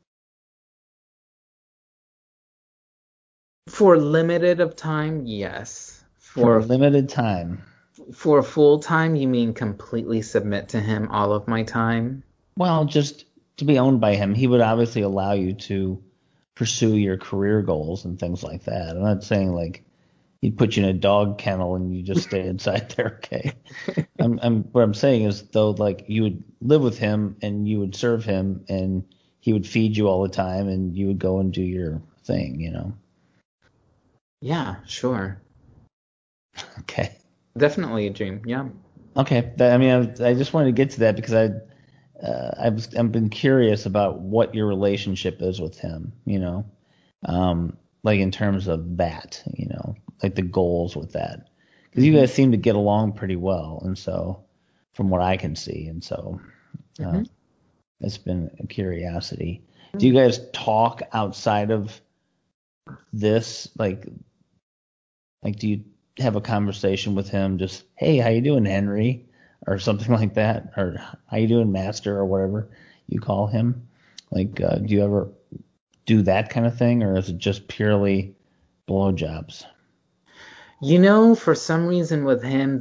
for limited of time, yes. For a For limited time. for full time, you mean completely submit to him all of my time? Well, just to be owned by him, he would obviously allow you to pursue your career goals and things like that. I'm not saying like he'd put you in a dog kennel and you just stay inside there, okay? What I'm saying is though, like you would live with him and you would serve him and he would feed you all the time and you would go and do your thing. Yeah, sure. Okay. Definitely a dream. Yeah. Okay. I just wanted to get to that because I've been curious about what your relationship is with him. Like in terms of that, like the goals with that. Because you guys seem to get along pretty well, and so from what I can see, and so uh, hmm it's been a curiosity. Do you guys talk outside of this? Like, do you have a conversation with him? Just, hey, how you doing, Henry, or something like that, or how you doing, Master, or whatever you call him? Like, do you ever do that kind of thing, or is it just purely blowjobs? For some reason with him,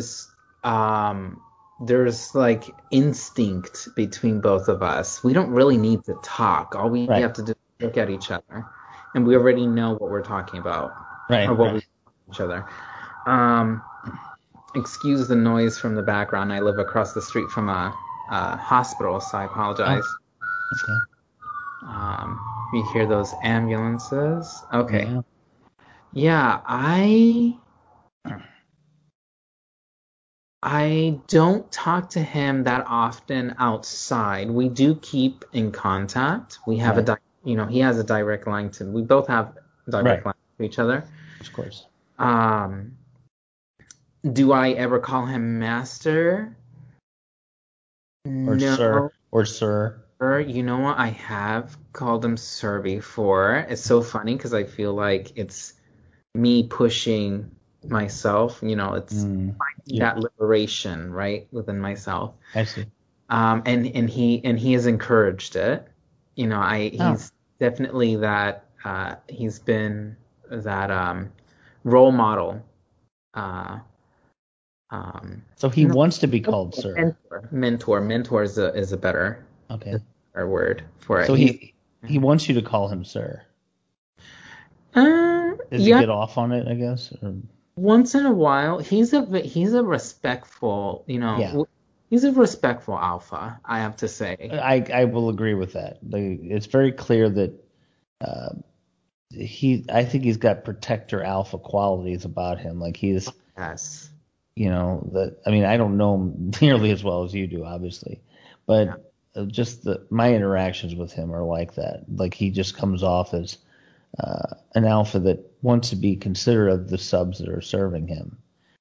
there's like instinct between both of us. We don't really need to talk. All we Right, have to do is look at each other, and we already know what we're talking about or right. what we each other. Um, Excuse the noise from the background. I live across the street from a hospital, so I Oh, apologize. okay. Um, you hear those ambulances? Okay. Yeah. Yeah, I don't talk to him that often outside. We do keep in contact. We have Right. he has a direct line to. We both have direct Right. line to each other. Of course. Um, do I ever call him master? Or No. sir. Or sir. You know what? I have called him sir before. It's so funny because I feel like it's me pushing myself. It's finding You. that liberation, right, within myself. I see. And he has encouraged it. Oh. He's definitely he's been that role model. Uh, So he no, wants to be called sir. mentor is Okay. a better word for it. So he wants you to call him sir. Does he Yeah, get off on it, I guess? Or, once in a while, he's a respectful, yeah. he's a respectful alpha, I have to say. I will agree with that. Like, it's very clear that uh, I think he's got protector alpha qualities about him. Like Yes. that. I mean, I don't know him nearly as well as you do, obviously, Yeah. but just my interactions with him are like that. Like he just comes off as an alpha that wants to be considerate of the subs that are serving him.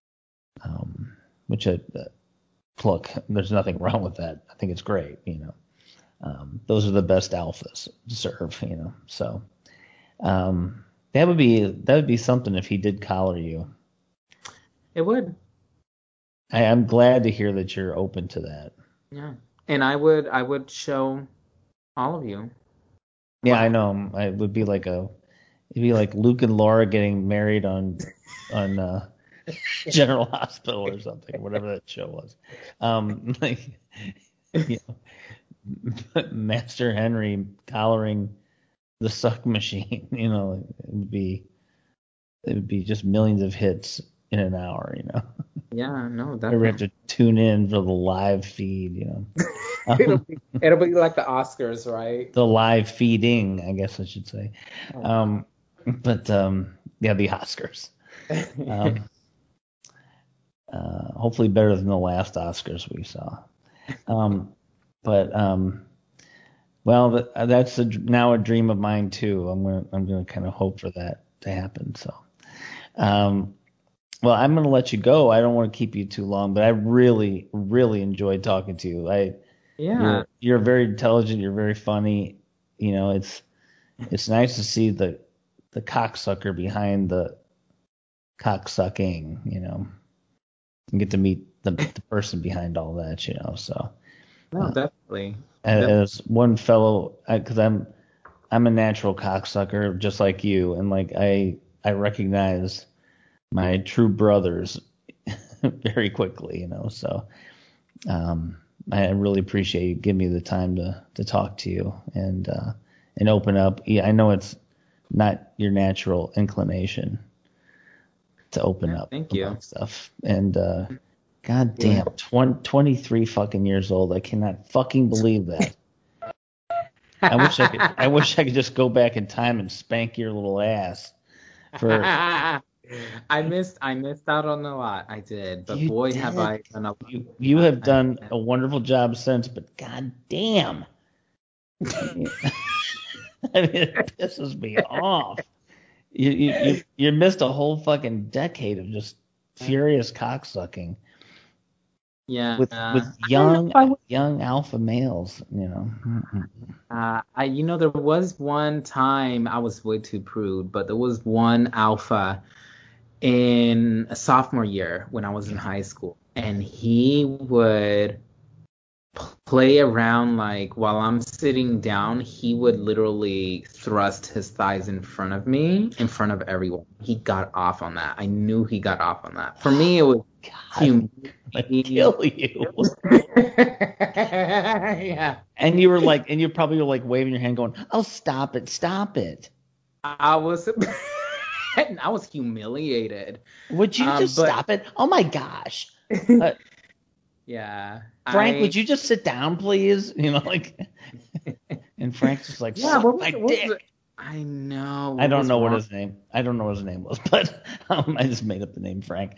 Which look, there's nothing wrong with that. I think it's great. Those are the best alphas to serve. So that would be something if he did collar you. It would. I'm glad to hear that you're open to that. Yeah. And I would show all of you Yeah, what I know. It'd be like Luke and Laura getting married on General Hospital or something, whatever that show was. Like you Master Henry collaring the suck machine. It would be it would be just millions of hits in an hour, you know. Yeah, no, Everybody have definitely. to tune in for the live feed, you know. It'll be like the Oscars, right? The live feeding, I guess I should say. Oh. But yeah, the Oscars. Um, hopefully better than the last Oscars we saw. But well, that's now a dream of mine too. I'm gonna kind of hope for that to happen. So, well, I'm gonna let you go. I don't want to keep you too long, but I really, really enjoyed talking to you. Yeah. You're very intelligent. You're very funny. You know, it's nice to see the cocksucker behind the cocksucking. You know, and get to meet the person behind all that. You know, so. No, definitely. As one fellow, because I'm a natural cocksucker just like you, and like I recognize my true brothers very quickly, you know. So I really appreciate you giving me the time to talk to you and open up. Yeah, I know it's not your natural inclination to open up Thank you. about stuff, and God Yeah. damn, 23 fucking years old. I cannot fucking believe that. I wish I could just go back in time and spank your little ass. I missed out on a lot. I did, but You boy, have did. I done a lot. You have I- done a wonderful job since, but god damn. I mean, it pisses me off. You missed a whole fucking decade of just furious cocksucking yeah. with I don't know if I would. young alpha males, you know. There was one time I was way too prude, but there was one alpha in a sophomore year when I was in high school, and he would play around like while I'm sitting down, he would literally thrust his thighs in front of me, in front of everyone. He got off on that. I knew he got off on that. For me, it was God, I'm gonna kill you. yeah. And you were like, and you probably were like waving your hand, going, "Oh, stop it, stop it." I was I was humiliated. Would you just But stop it? Oh my gosh. yeah, Frank, would you just sit down, please? You know, like, and Frank's just like, yeah. suck my dick. I know. I What don't was know what wrong? his name. I don't know what his name was, but I just made up the name Frank.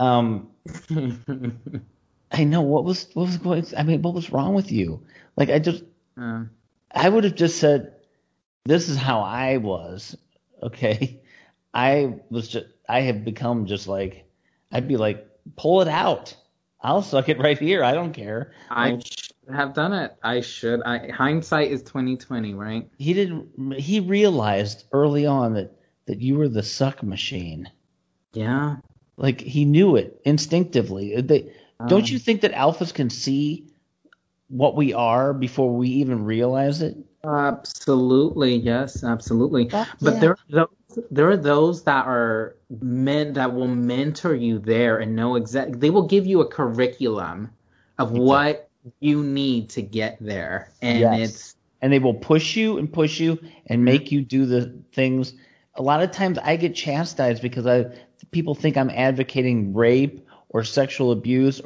I know what was going. I mean, what was wrong with you? Like, I would have just said, "This is how I was." Okay, I have become just like, I'd be like, pull it out. I'll suck it right here. I don't care. Like, I should have done it. I should. Hindsight is 2020, right? he realized early on that you were the suck machine. Yeah. Like he knew it instinctively. Don't you think that alphas can see what we are before we even realize it? Absolutely. Yes. Absolutely. Fuck But yeah. there are those that are men that will mentor you there and know exactly. They will give you a curriculum of Exactly. what you need to get there, and Yes. it's. And they will push you and Mhm. make you do the things. A lot of times I get chastised because people think I'm advocating rape or sexual abuse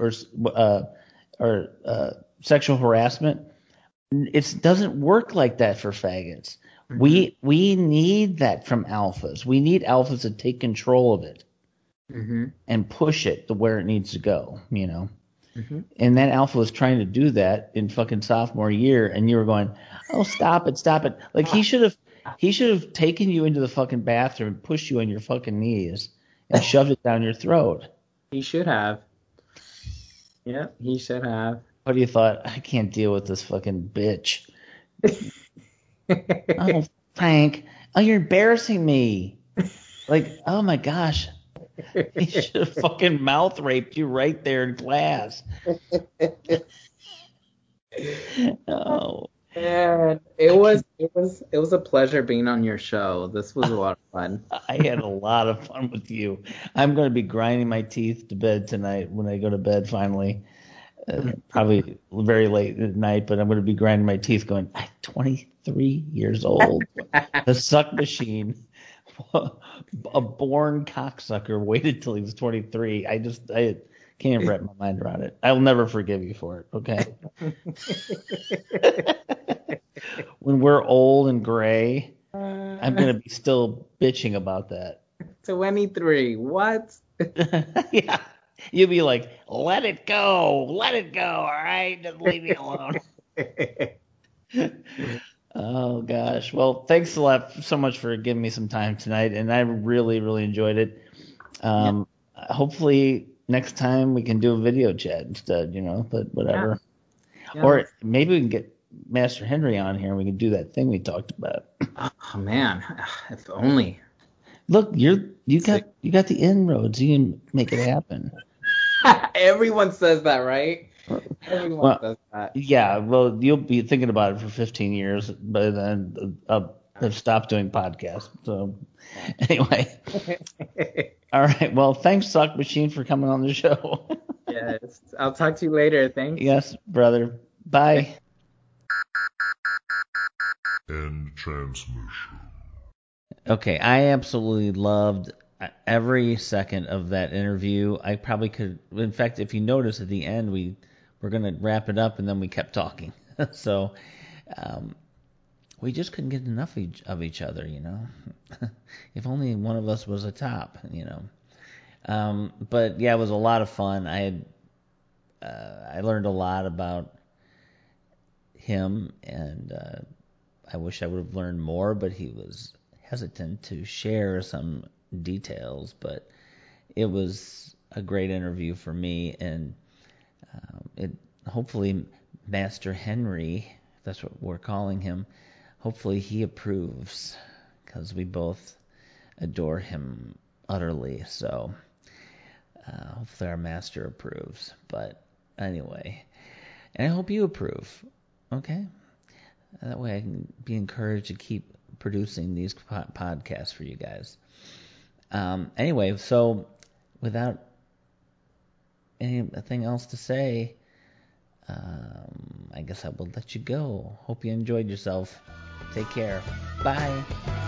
or sexual harassment. It doesn't work like that for faggots. Mhm. We need that from alphas. We need alphas to take control of it Mhm. and push it to where it needs to go, you know. Mhm. And that alpha was trying to do that in fucking sophomore year, and you were going, "Oh, stop it, stop it!" Like he should have taken you into the fucking bathroom and pushed you on your fucking knees and shoved it down your throat. He should have. Yeah, he should have. But you thought, I can't deal with this fucking bitch. Oh, Frank, oh, you're embarrassing me. Like, oh my gosh, he should have fucking mouth raped you right there in class. Oh, And it was a pleasure being on your show. This was a lot of fun. I had a lot of fun with you. I'm going to be grinding my teeth to bed tonight when I go to bed finally. Probably very late at night, but I'm going to be grinding my teeth going, I'm 23 years old. The suck machine a born cocksucker waited till he was 23. I can't even wrap my mind around it. I'll never forgive you for it, okay? When we're old and gray, I'm going to be still bitching about that. 23. What? Yeah. You'll be like, let it go, all right? Just leave me alone. Oh, gosh. Well, thanks a lot so much for giving me some time tonight, and I really, really enjoyed it. Hopefully next time we can do a video chat instead, but whatever. Yeah. Or maybe we can get Master Henry on here and we can do that thing we talked about. Oh, man. If only. Look, you got the inroads. You can make it happen. Everyone says that, right? Everyone says that. Yeah, well, you'll be thinking about it for 15 years, but then I've stopped doing podcasts. So anyway. All right. Well, thanks, Suck Machine, for coming on the show. Yes. I'll talk to you later. Thanks. Yes, brother. Bye. End transmission. Okay, I absolutely loved every second of that interview. I probably could. In fact, if you notice at the end, we're going to wrap it up, and then we kept talking. So we just couldn't get enough of each other, If only one of us was a top, But yeah, it was a lot of fun. I learned a lot about him, and I wish I would have learned more, but he was hesitant to share some details. But it was a great interview for me, and it hopefully Master Henry, that's what we're calling him, hopefully he approves, because we both adore him utterly. So hopefully our master approves. But anyway, and I hope you approve. Okay? That way I can be encouraged to keep producing these podcasts for you guys. Anyway, so without anything else to say, I guess I will let you go. Hope you enjoyed yourself. Take care. Bye.